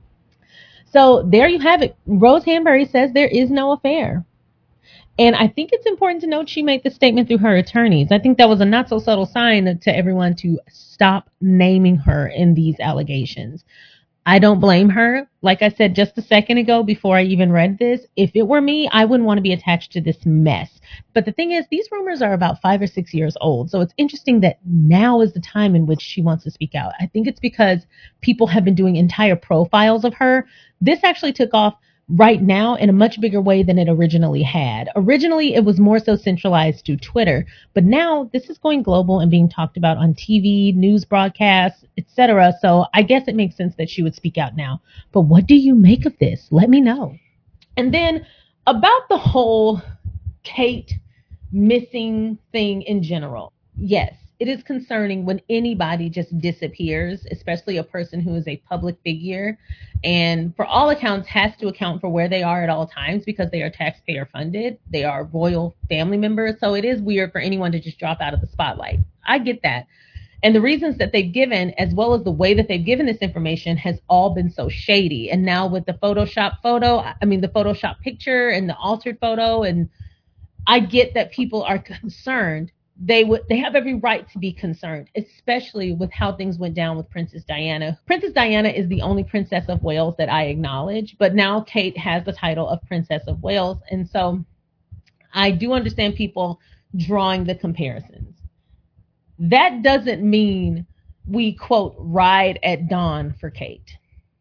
So there you have it. Rose Hanbury says there is no affair. And I think it's important to note she made the statement through her attorneys. I think that was a not so subtle sign to everyone to stop naming her in these allegations. I don't blame her. Like I said just a second ago before I even read this, if it were me, I wouldn't want to be attached to this mess. But the thing is, these rumors are about 5 or 6 years old. So it's interesting that now is the time in which she wants to speak out. I think it's because people have been doing entire profiles of her. This actually took off right now in a much bigger way than it originally had. Originally, it was more so centralized to Twitter, but now this is going global and being talked about on TV, news broadcasts, etc. So I guess it makes sense that she would speak out now. But what do you make of this? Let me know. And then about the whole Kate missing thing in general. Yes, it is concerning when anybody just disappears, especially a person who is a public figure and for all accounts has to account for where they are at all times because they are taxpayer funded. They are royal family members. So it is weird for anyone to just drop out of the spotlight. I get that. And the reasons that they've given, as well as the way that they've given this information, has all been so shady. And now with the Photoshop the Photoshop picture and the altered photo, and I get that people are concerned. They have every right to be concerned, especially with how things went down with Princess Diana. Princess Diana is the only Princess of Wales that I acknowledge, but now Kate has the title of Princess of Wales. And so I do understand people drawing the comparisons. That doesn't mean we, quote, ride at dawn for Kate.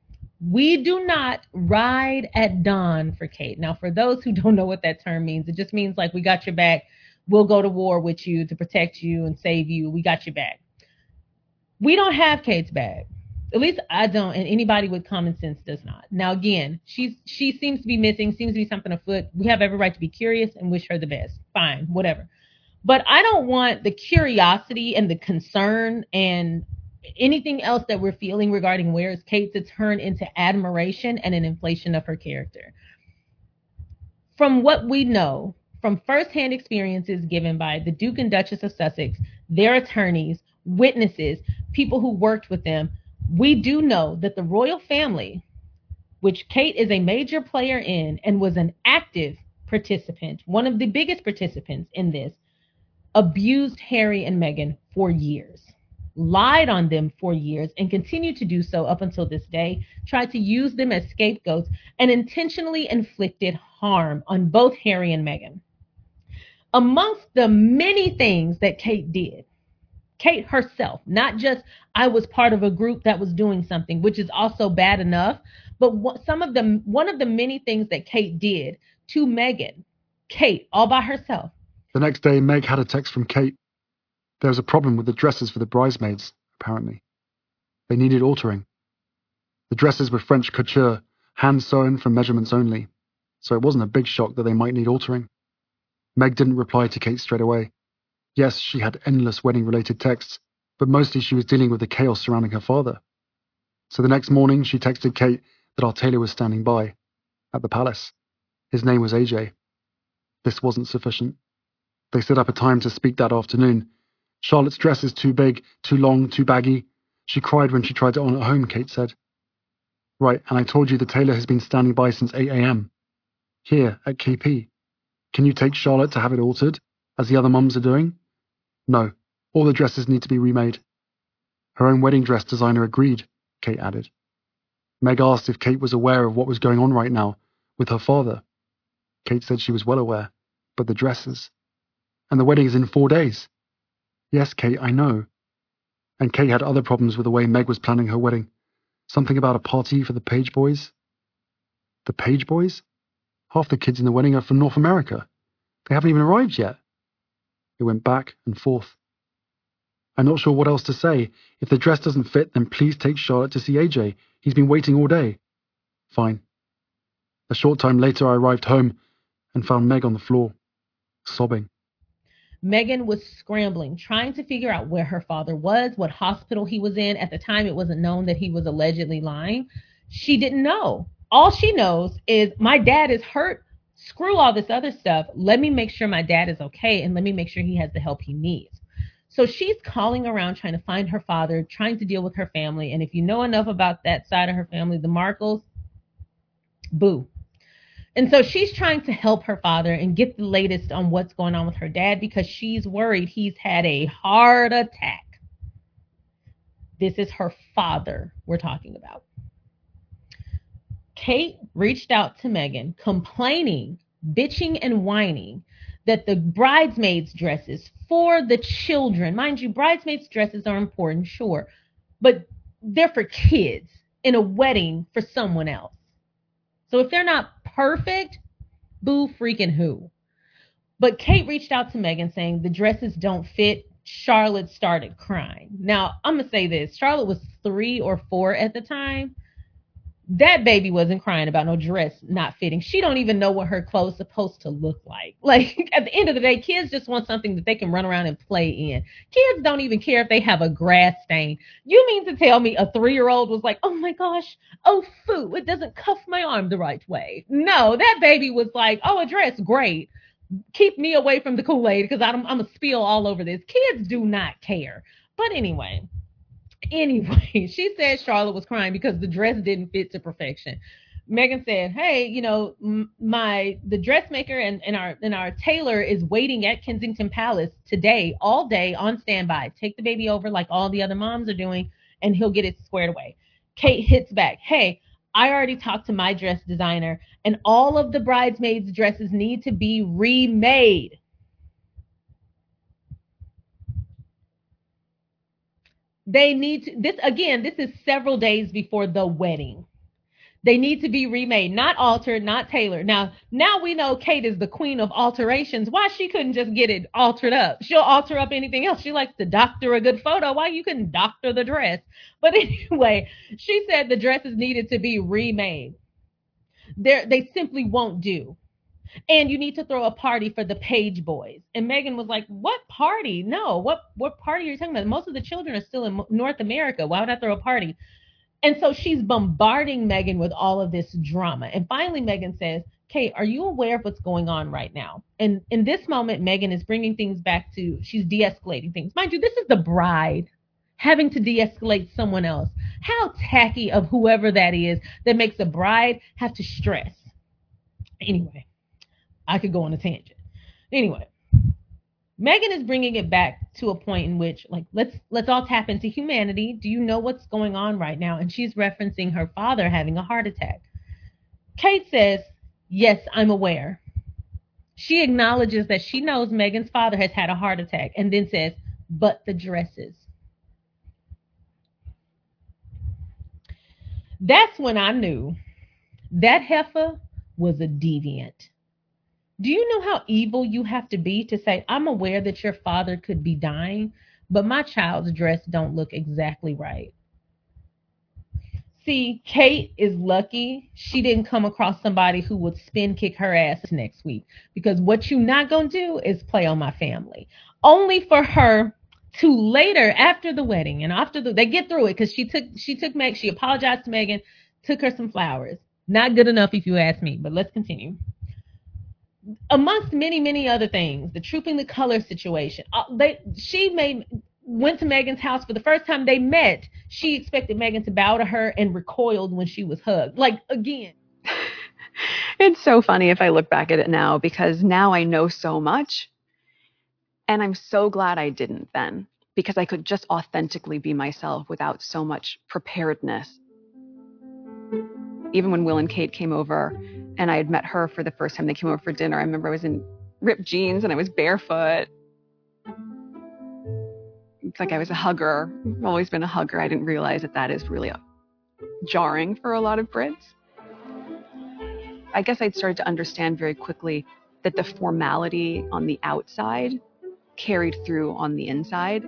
We do not ride at dawn for Kate. Now, for those who don't know what that term means, it just means like we got your back. We'll go to war with you to protect you and save you. We got your back. We don't have Kate's back. At least I don't, and anybody with common sense does not. Now, again, she seems to be missing, seems to be something afoot. We have every right to be curious and wish her the best. Fine, whatever. But I don't want the curiosity and the concern and anything else that we're feeling regarding where is Kate to turn into admiration and an inflation of her character. From what we know, from firsthand experiences given by the Duke and Duchess of Sussex, their attorneys, witnesses, people who worked with them, we do know that the royal family, which Kate is a major player in and was an active participant, one of the biggest participants in this, abused Harry and Meghan for years, lied on them for years, and continue to do so up until this day, tried to use them as scapegoats, and intentionally inflicted harm on both Harry and Meghan. Amongst the many things that Kate did, Kate herself, not just I was part of a group that was doing something, which is also bad enough, but one of the many things that Kate did to Meghan, Kate all by herself. The next day, Meg had a text from Kate There was a problem with the dresses for the bridesmaids, apparently. They needed altering. The dresses were French couture, hand-sewn from measurements only, so it wasn't a big shock that they might need altering. Meg didn't reply to Kate straight away. Yes, she had endless wedding-related texts, but mostly she was dealing with the chaos surrounding her father. So the next morning, she texted Kate that our tailor was standing by, at the palace. His name was AJ. This wasn't sufficient. They set up a time to speak that afternoon. Charlotte's dress is too big, too long, too baggy. She cried when she tried it on at home, Kate said. Right, and I told you the tailor has been standing by since 8 a.m. Here, at KP. Can you take Charlotte to have it altered, as the other mums are doing? No, all the dresses need to be remade. Her own wedding dress designer agreed, Kate added. Meg asked if Kate was aware of what was going on right now with her father. Kate said she was well aware, but the dresses. And the wedding is in 4 days. Yes, Kate, I know. And Kate had other problems with the way Meg was planning her wedding. Something about a party for the Page Boys. The Page Boys? Half the kids in the wedding are from North America. They haven't even arrived yet. It went back and forth. I'm not sure what else to say. If the dress doesn't fit, then please take Charlotte to see AJ. He's been waiting all day. Fine. A short time later, I arrived home and found Meg on the floor, sobbing. Megan was scrambling, trying to figure out where her father was, what hospital he was in. At the time, it wasn't known that he was allegedly lying. She didn't know. All she knows is my dad is hurt. Screw all this other stuff. Let me make sure my dad is okay, and let me make sure he has the help he needs. So she's calling around trying to find her father, trying to deal with her family. And if you know enough about that side of her family, the Markles, boo. And so she's trying to help her father and get the latest on what's going on with her dad because she's worried he's had a heart attack. This is her father we're talking about. Kate reached out to Megan, complaining, bitching and whining that the bridesmaids' dresses for the children, mind you, bridesmaids' dresses are important, sure, but they're for kids in a wedding for someone else. So if they're not perfect, boo freaking who. But Kate reached out to Megan saying the dresses don't fit. Charlotte started crying. Now, I'm going to say this. Charlotte was 3 or 4 at the time. That baby wasn't crying about no dress not fitting. She don't even know what her clothes supposed to look like. Like, at the end of the day, kids just want something that they can run around and play in. Kids don't even care if they have a grass stain. You mean to tell me a 3-year-old was like, oh my gosh, oh foo, it doesn't cuff my arm the right way. No, that baby was like, oh, a dress, great. Keep me away from the Kool-Aid because I'm going to spill all over this. Kids do not care. But anyway, she said Charlotte was crying because the dress didn't fit to perfection. Megan said, hey, you know, the dressmaker and our tailor is waiting at Kensington Palace today, all day on standby. Take the baby over like all the other moms are doing, and he'll get it squared away. Kate hits back, hey, I already talked to my dress designer, and all of the bridesmaids' dresses need to be remade. They need to, this is several days before the wedding. They need to be remade, not altered, not tailored. Now we know Kate is the queen of alterations. Why she couldn't just get it altered up? She'll alter up anything else. She likes to doctor a good photo. Why you couldn't doctor the dress? But anyway, she said the dresses needed to be remade. They simply won't do. And you need to throw a party for the Page Boys. And Megan was like, what party? No, what party are you talking about? Most of the children are still in North America. Why would I throw a party? And so she's bombarding Megan with all of this drama. And finally, Megan says, Kate, are you aware of what's going on right now? And in this moment, Megan is bringing things back to, she's de-escalating things. Mind you, this is the bride having to de-escalate someone else. How tacky of whoever that is that makes a bride have to stress. Anyway, I could go on a tangent. Anyway, Megan is bringing it back to a point in which, like, let's all tap into humanity. Do you know what's going on right now? And she's referencing her father having a heart attack. Kate says, yes, I'm aware. She acknowledges that she knows Megan's father has had a heart attack and then says, but the dresses. That's when I knew that heifer was a deviant. Do you know how evil you have to be to say, I'm aware that your father could be dying, but my child's dress don't look exactly right. See, Kate is lucky she didn't come across somebody who would spin kick her ass next week, because what you not gonna do is play on my family. Only for her to later, after the wedding and after they get through it, because she took Meg, she apologized to Megan, took her some flowers. Not good enough if you ask me, but let's continue. Amongst many other things, the Trooping the Color situation, went to Megan's house for the first time they met. She expected Megan to bow to her and recoiled when she was hugged. Like, again. It's so funny if I look back at it now, because now I know so much. And I'm so glad I didn't then, because I could just authentically be myself without so much preparedness. Even when Will and Kate came over and I had met her for the first time, they came over for dinner. I remember I was in ripped jeans and I was barefoot. It's like I was a hugger. I've always been a hugger. I didn't realize that is really jarring for a lot of Brits. I guess I'd started to understand very quickly that the formality on the outside carried through on the inside.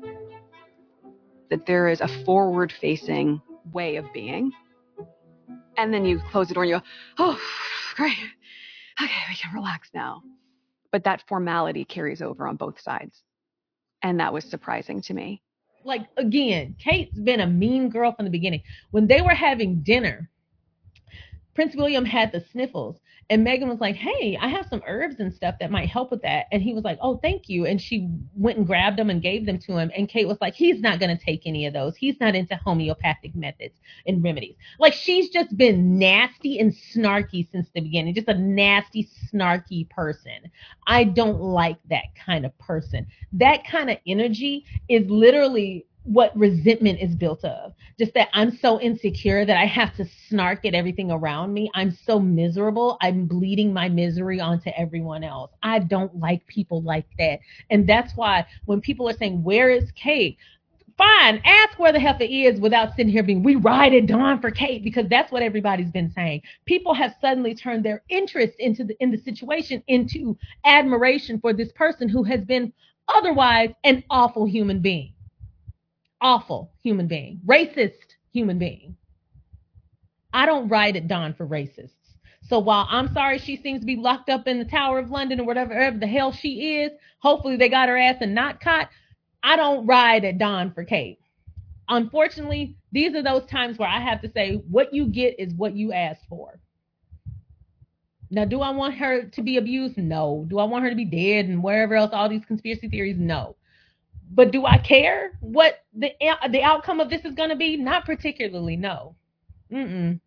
That there is a forward-facing way of being. And then you close the door and you go, oh, great. Okay, we can relax now. But that formality carries over on both sides. And that was surprising to me. Like, again, Kate's been a mean girl from the beginning. When they were having dinner, Prince William had the sniffles, and Megan was like, hey, I have some herbs and stuff that might help with that. And he was like, oh, thank you. And she went and grabbed them and gave them to him. And Kate was like, he's not going to take any of those. He's not into homeopathic methods and remedies. Like, she's just been nasty and snarky since the beginning, just a nasty, snarky person. I don't like that kind of person. That kind of energy is literally what resentment is built of. Just that I'm so insecure that I have to snark at everything around me. I'm so miserable. I'm bleeding my misery onto everyone else. I don't like people like that. And that's why when people are saying, where is Kate? Fine, ask where the heifer is without sitting here being, we ride at dawn for Kate, because that's what everybody's been saying. People have suddenly turned their interest in the situation into admiration for this person who has been otherwise an awful human being. Awful human being, racist human being. I don't ride at dawn for racists. So while I'm sorry she seems to be locked up in the Tower of London or whatever the hell she is, hopefully they got her ass and not caught, I don't ride at dawn for Kate. Unfortunately, these are those times where I have to say, what you get is what you asked for. Now, do I want her to be abused? No. Do I want her to be dead and wherever else, all these conspiracy theories? No. But do I care what the outcome of this is going to be? Not particularly, no. One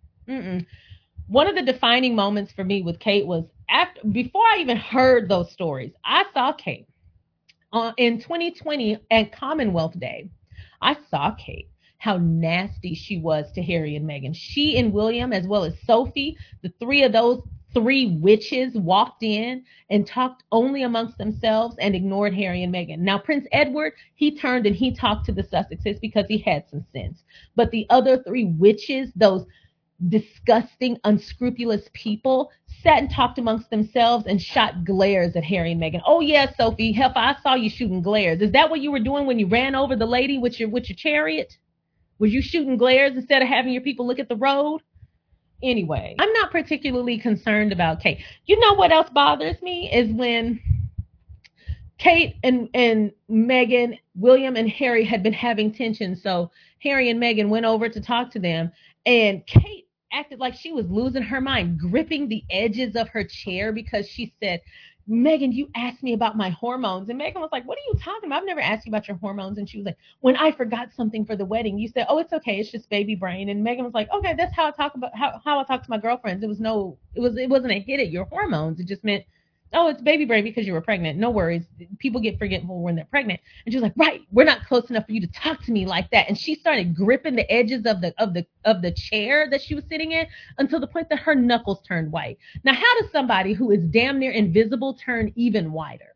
of the defining moments for me with Kate was before I even heard those stories. I saw Kate in 2020 at Commonwealth Day. I saw Kate, how nasty she was to Harry and Meghan. She and William, as well as Sophie, the three of those three witches walked in and talked only amongst themselves and ignored Harry and Meghan. Now, Prince Edward, he turned and he talked to the Sussexes because he had some sense. But the other three witches, those disgusting, unscrupulous people, sat and talked amongst themselves and shot glares at Harry and Meghan. Oh, yeah, Sophie, hell, I saw you shooting glares. Is that what you were doing when you ran over the lady with your chariot? Was you shooting glares instead of having your people look at the road? Anyway, I'm not particularly concerned about Kate. You know what else bothers me is when Kate and Meghan, William and Harry had been having tension. So Harry and Meghan went over to talk to them, and Kate acted like she was losing her mind, gripping the edges of her chair because she said, Meghan, you asked me about my hormones. And Meghan was like, what are you talking about? I've never asked you about your hormones. And she was like, when I forgot something for the wedding, you said, oh, it's okay. It's just baby brain. And Meghan was like, okay, that's how I talk about how I talk to my girlfriends. It wasn't a hit at your hormones. It just meant, oh, it's baby brain because you were pregnant. No worries. People get forgetful when they're pregnant. And she was like, right, we're not close enough for you to talk to me like that. And she started gripping the edges of the chair that she was sitting in until the point that her knuckles turned white. Now, how does somebody who is damn near invisible turn even whiter?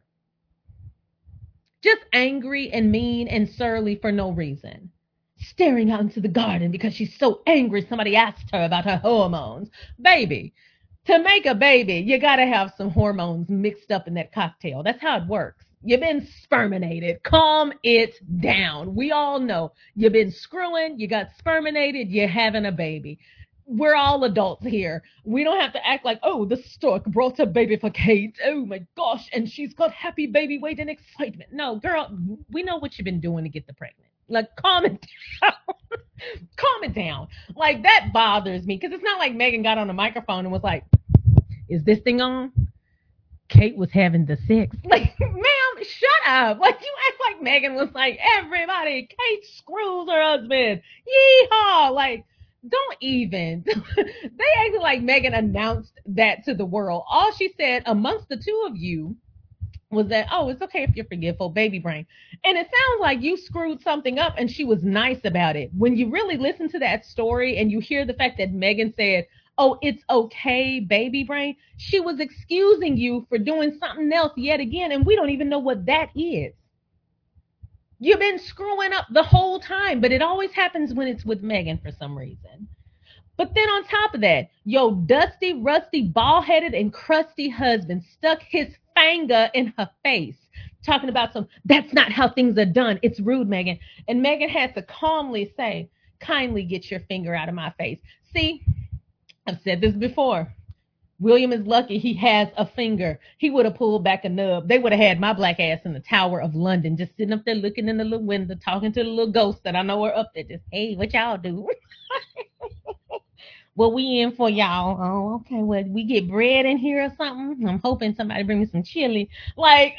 Just angry and mean and surly for no reason. Staring out into the garden because she's so angry somebody asked her about her hormones. Baby, to make a baby, you got to have some hormones mixed up in that cocktail. That's how it works. You've been sperminated. Calm it down. We all know you've been screwing, you got sperminated, you're having a baby. We're all adults here. We don't have to act like, oh, the stork brought a baby for Kate. Oh my gosh. And she's got happy baby weight and excitement. No, girl, we know what you've been doing to get the pregnant. Like, calm it down. Calm it down. Like, that bothers me because it's not like Megan got on the microphone and was like, is this thing on? Kate was having the sex. Like, ma'am, shut up. Like, you act like Megan was like, everybody, Kate screws her husband. Yeehaw. Like, don't even. They acted like Megan announced that to the world. All she said amongst the two of you was that, oh, it's okay if you're forgetful, baby brain. And it sounds like you screwed something up and she was nice about it. When you really listen to that story and you hear the fact that Megan said, oh, it's okay, baby brain, she was excusing you for doing something else yet again. And we don't even know what that is. You've been screwing up the whole time, but it always happens when it's with Megan for some reason. But then on top of that, your dusty, rusty, bald-headed, and crusty husband stuck his finger in her face, talking about that's not how things are done. It's rude, Megan. And Megan had to calmly say, kindly get your finger out of my face. See, I've said this before. William is lucky he has a finger. He would have pulled back a nub. They would have had my black ass in the Tower of London, just sitting up there looking in the little window, talking to the little ghosts that I know are up there. Just, hey, what y'all do? What we in for, y'all? Oh, okay. Well, we get bread in here or something. I'm hoping somebody bring me some chili. Like,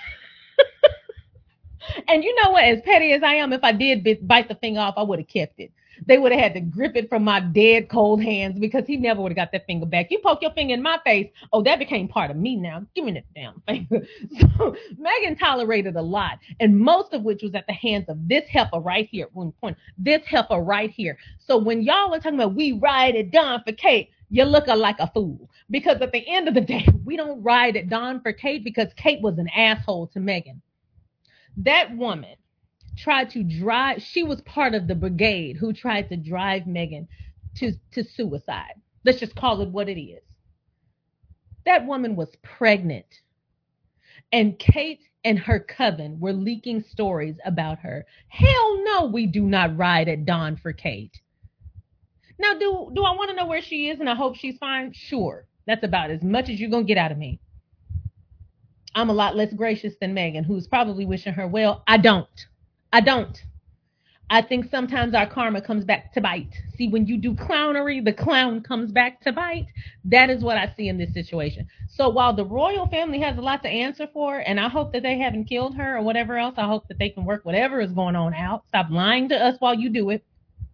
and you know what? As petty as I am, if I did bite the finger off, I would have kept it. They would have had to grip it from my dead cold hands because he never would have got that finger back. You poke your finger in my face. Oh, that became part of me now. Give me that damn finger. So Megan tolerated a lot, and most of which was at the hands of this heifer right here. One point, this heifer right here. So when y'all are talking about we ride at dawn for Kate, you're looking like a fool. Because at the end of the day, we don't ride at dawn for Kate because Kate was an asshole to Megan. That woman tried to drive, she was part of the brigade who tried to drive Megan to suicide. Let's just call it what it is. That woman was pregnant. And Kate and her coven were leaking stories about her. Hell no, we do not ride at dawn for Kate. Now, do I want to know where she is and I hope she's fine? Sure. That's about as much as you're going to get out of me. I'm a lot less gracious than Megan, who's probably wishing her well. I don't. I think sometimes our karma comes back to bite. See, when you do clownery, the clown comes back to bite. That is what I see in this situation. So while the royal family has a lot to answer for, and I hope that they haven't killed her or whatever else, I hope that they can work whatever is going on out. Stop lying to us while you do it.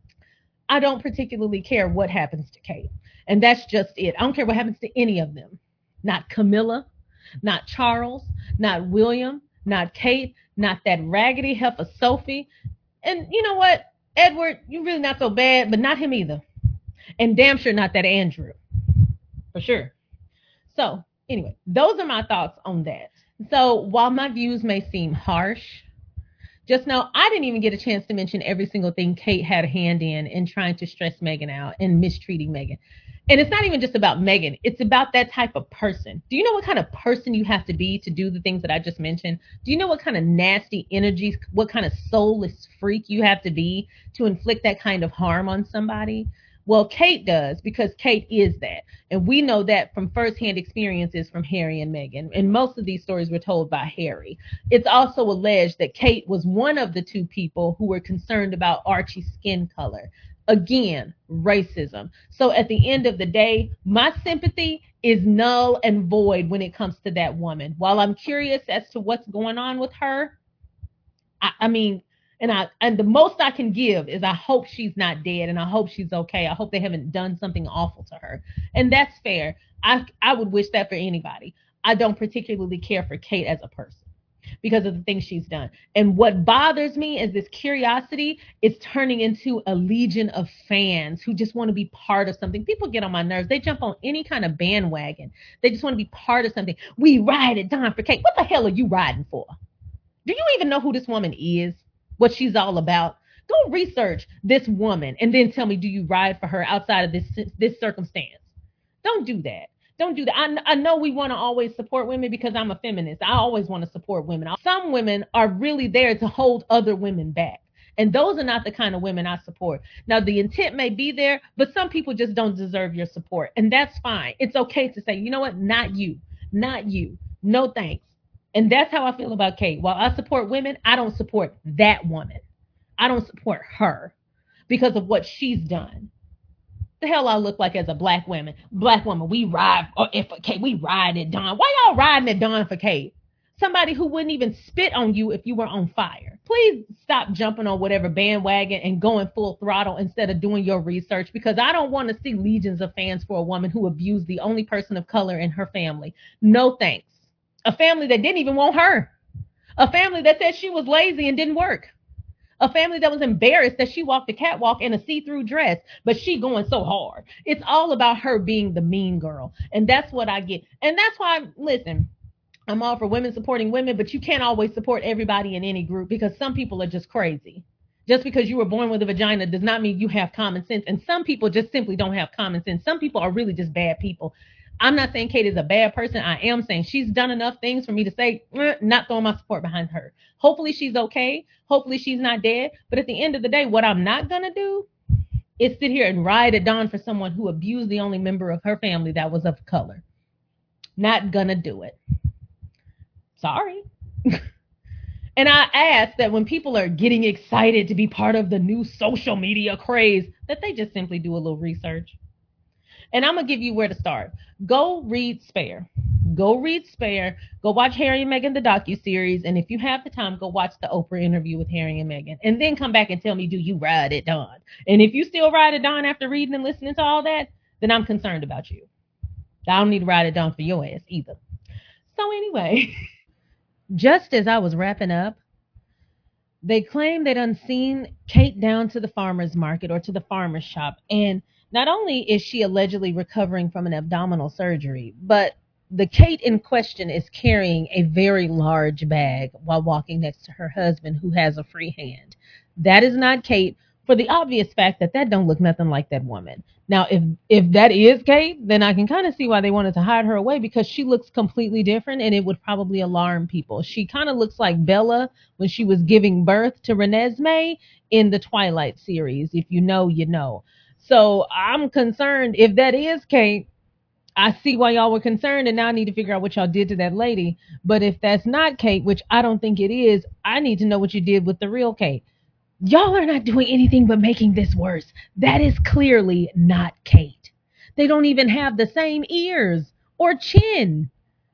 I don't particularly care what happens to Kate. And that's just it. I don't care what happens to any of them. Not Camilla, not Charles, not William, not Kate, not that raggedy heifer Sophie. And you know what? Edward, you're really not so bad, but not him either. And damn sure not that Andrew. For sure. So anyway, those are my thoughts on that. So while my views may seem harsh, just know I didn't even get a chance to mention every single thing Kate had a hand in trying to stress Megan out and mistreating Megan. And it's not even just about Megan. It's about that type of person. Do you know what kind of person you have to be to do the things that I just mentioned? Do you know what kind of nasty energies, what kind of soulless freak you have to be to inflict that kind of harm on somebody? Well, Kate does, because Kate is that. And we know that from firsthand experiences from Harry and Meghan. And most of these stories were told by Harry. It's also alleged that Kate was one of the two people who were concerned about Archie's skin color. Again, racism. So at the end of the day, my sympathy is null and void when it comes to that woman. While I'm curious as to what's going on with her, I mean, and the most I can give is I hope she's not dead and I hope she's okay. I hope they haven't done something awful to her. And that's fair. I would wish that for anybody. I don't particularly care for Kate as a person because of the things she's done. And what bothers me is this curiosity is turning into a legion of fans who just want to be part of something. People get on my nerves. They jump on any kind of bandwagon. They just want to be part of something. We ride at dawn for Kate. What the hell are you riding for? Do you even know who this woman is? What she's all about? Go research this woman and then tell me, do you ride for her outside of this circumstance? Don't do that. Don't do that. I know we want to always support women because I'm a feminist. I always want to support women. Some women are really there to hold other women back. And those are not the kind of women I support. Now, the intent may be there, but some people just don't deserve your support. And that's fine. It's okay to say, you know what? Not you. Not you. No thanks. And that's how I feel about Kate. While I support women, I don't support that woman. I don't support her because of what she's done. The hell I look like as a black woman. Black woman, we ride, or if for Kate, we ride at dawn. Why y'all riding at dawn for Kate? Somebody who wouldn't even spit on you if you were on fire. Please stop jumping on whatever bandwagon and going full throttle instead of doing your research, because I don't want to see legions of fans for a woman who abused the only person of color in her family. No thanks. A family that didn't even want her. A family that said she was lazy and didn't work. A family that was embarrassed that she walked the catwalk in a see-through dress, but she going so hard. It's all about her being the mean girl. And that's what I get. And that's why, listen, I'm all for women supporting women, but you can't always support everybody in any group because some people are just crazy. Just because you were born with a vagina does not mean you have common sense. And some people just simply don't have common sense. Some people are really just bad people. I'm not saying Kate is a bad person. I am saying she's done enough things for me to say, not throwing my support behind her. Hopefully she's okay. Hopefully she's not dead. But at the end of the day, what I'm not going to do is sit here and ride at dawn for someone who abused the only member of her family that was of color. Not going to do it. Sorry. And I ask that when people are getting excited to be part of the new social media craze, that they just simply do a little research. And I'm going to give you where to start. Go read Spare. Go read Spare. Go watch Harry and Meghan, the docuseries. And if you have the time, go watch the Oprah interview with Harry and Meghan. And then come back and tell me, do you ride at dawn? And if you still ride at dawn after reading and listening to all that, then I'm concerned about you. I don't need to ride at dawn for your ass either. So anyway, just as I was wrapping up, they claim they'd unseen Kate down to the farmer's market or to the farmer's shop. And not only is she allegedly recovering from an abdominal surgery, but the Kate in question is carrying a very large bag while walking next to her husband, who has a free hand. That is not Kate, for the obvious fact that don't look nothing like that woman. Now, if that is Kate, then I can kind of see why they wanted to hide her away, because she looks completely different and it would probably alarm people. She kind of looks like Bella when she was giving birth to Renesmee in the Twilight series. If you know, you know. So I'm concerned if that is Kate. I see why y'all were concerned, and now I need to figure out what y'all did to that lady. But if that's not Kate, which I don't think it is, I need to know what you did with the real Kate. Y'all are not doing anything but making this worse. That is clearly not Kate. They don't even have the same ears or chin.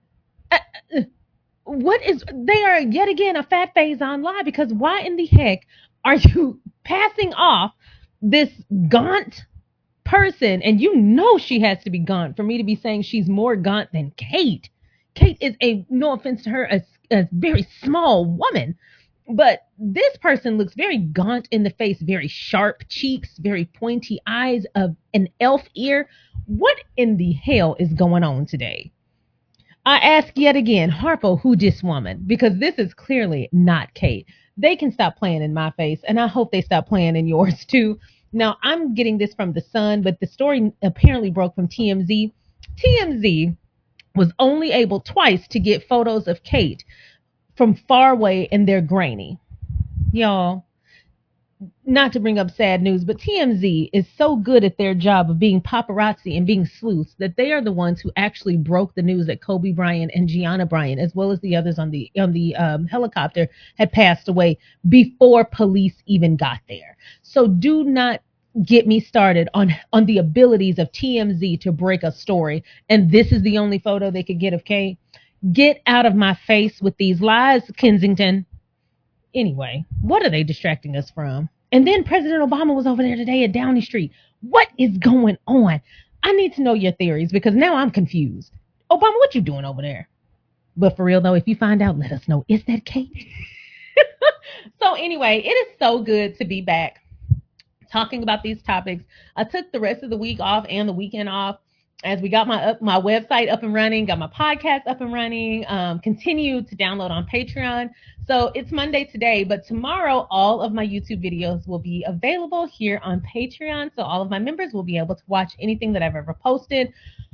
They are yet again a fat phase on lie, because why in the heck are you passing off this gaunt person? And you know she has to be gaunt for me to be saying she's more gaunt than Kate. Kate is no offense to her, a very small woman. But this person looks very gaunt in the face, very sharp cheeks, very pointy eyes, of an elf ear. What in the hell is going on today? I ask yet again, Harpo, who this woman? Because this is clearly not Kate. They can stop playing in my face, and I hope they stop playing in yours too. Now, I'm getting this from The Sun, but the story apparently broke from TMZ. TMZ was only able twice to get photos of Kate from far away, and they're grainy. Y'all, not to bring up sad news, but TMZ is so good at their job of being paparazzi and being sleuths that they are the ones who actually broke the news that Kobe Bryant and Gianna Bryant, as well as the others on the helicopter, had passed away before police even got there. So do not get me started on the abilities of TMZ to break a story. And this is the only photo they could get of Kate. Get out of my face with these lies, Kensington. Anyway, what are they distracting us from? And then President Obama was over there today at Downing Street. What is going on? I need to know your theories, because now I'm confused. Obama, what you doing over there? But for real though, if you find out, let us know. Is that Kate? So anyway, it is so good to be back talking about these topics. I took the rest of the week off and the weekend off as we got my website up and running, got my podcast up and running, continue to download on Patreon. So it's Monday today, but tomorrow all of my YouTube videos will be available here on Patreon. So all of my members will be able to watch anything that I've ever posted.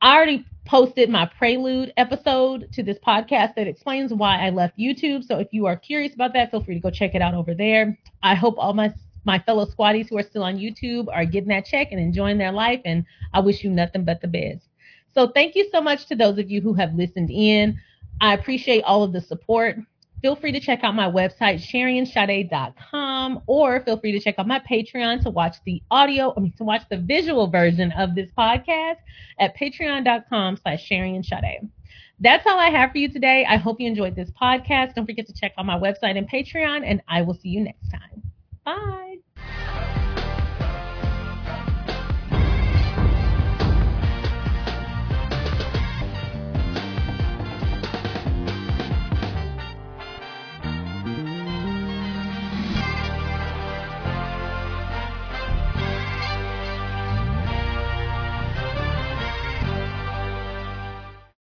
I already posted my prelude episode to this podcast that explains why I left YouTube. So if you are curious about that, feel free to go check it out over there. I hope all my fellow squatties who are still on YouTube are getting that check and enjoying their life. And I wish you nothing but the best. So thank you so much to those of you who have listened in. I appreciate all of the support. Feel free to check out my website, SherryandSade.com, or feel free to check out my Patreon to watch the visual version of this podcast at patreon.com/SherryandSade. That's all I have for you today. I hope you enjoyed this podcast. Don't forget to check out my website and Patreon, and I will see you next time. Bye.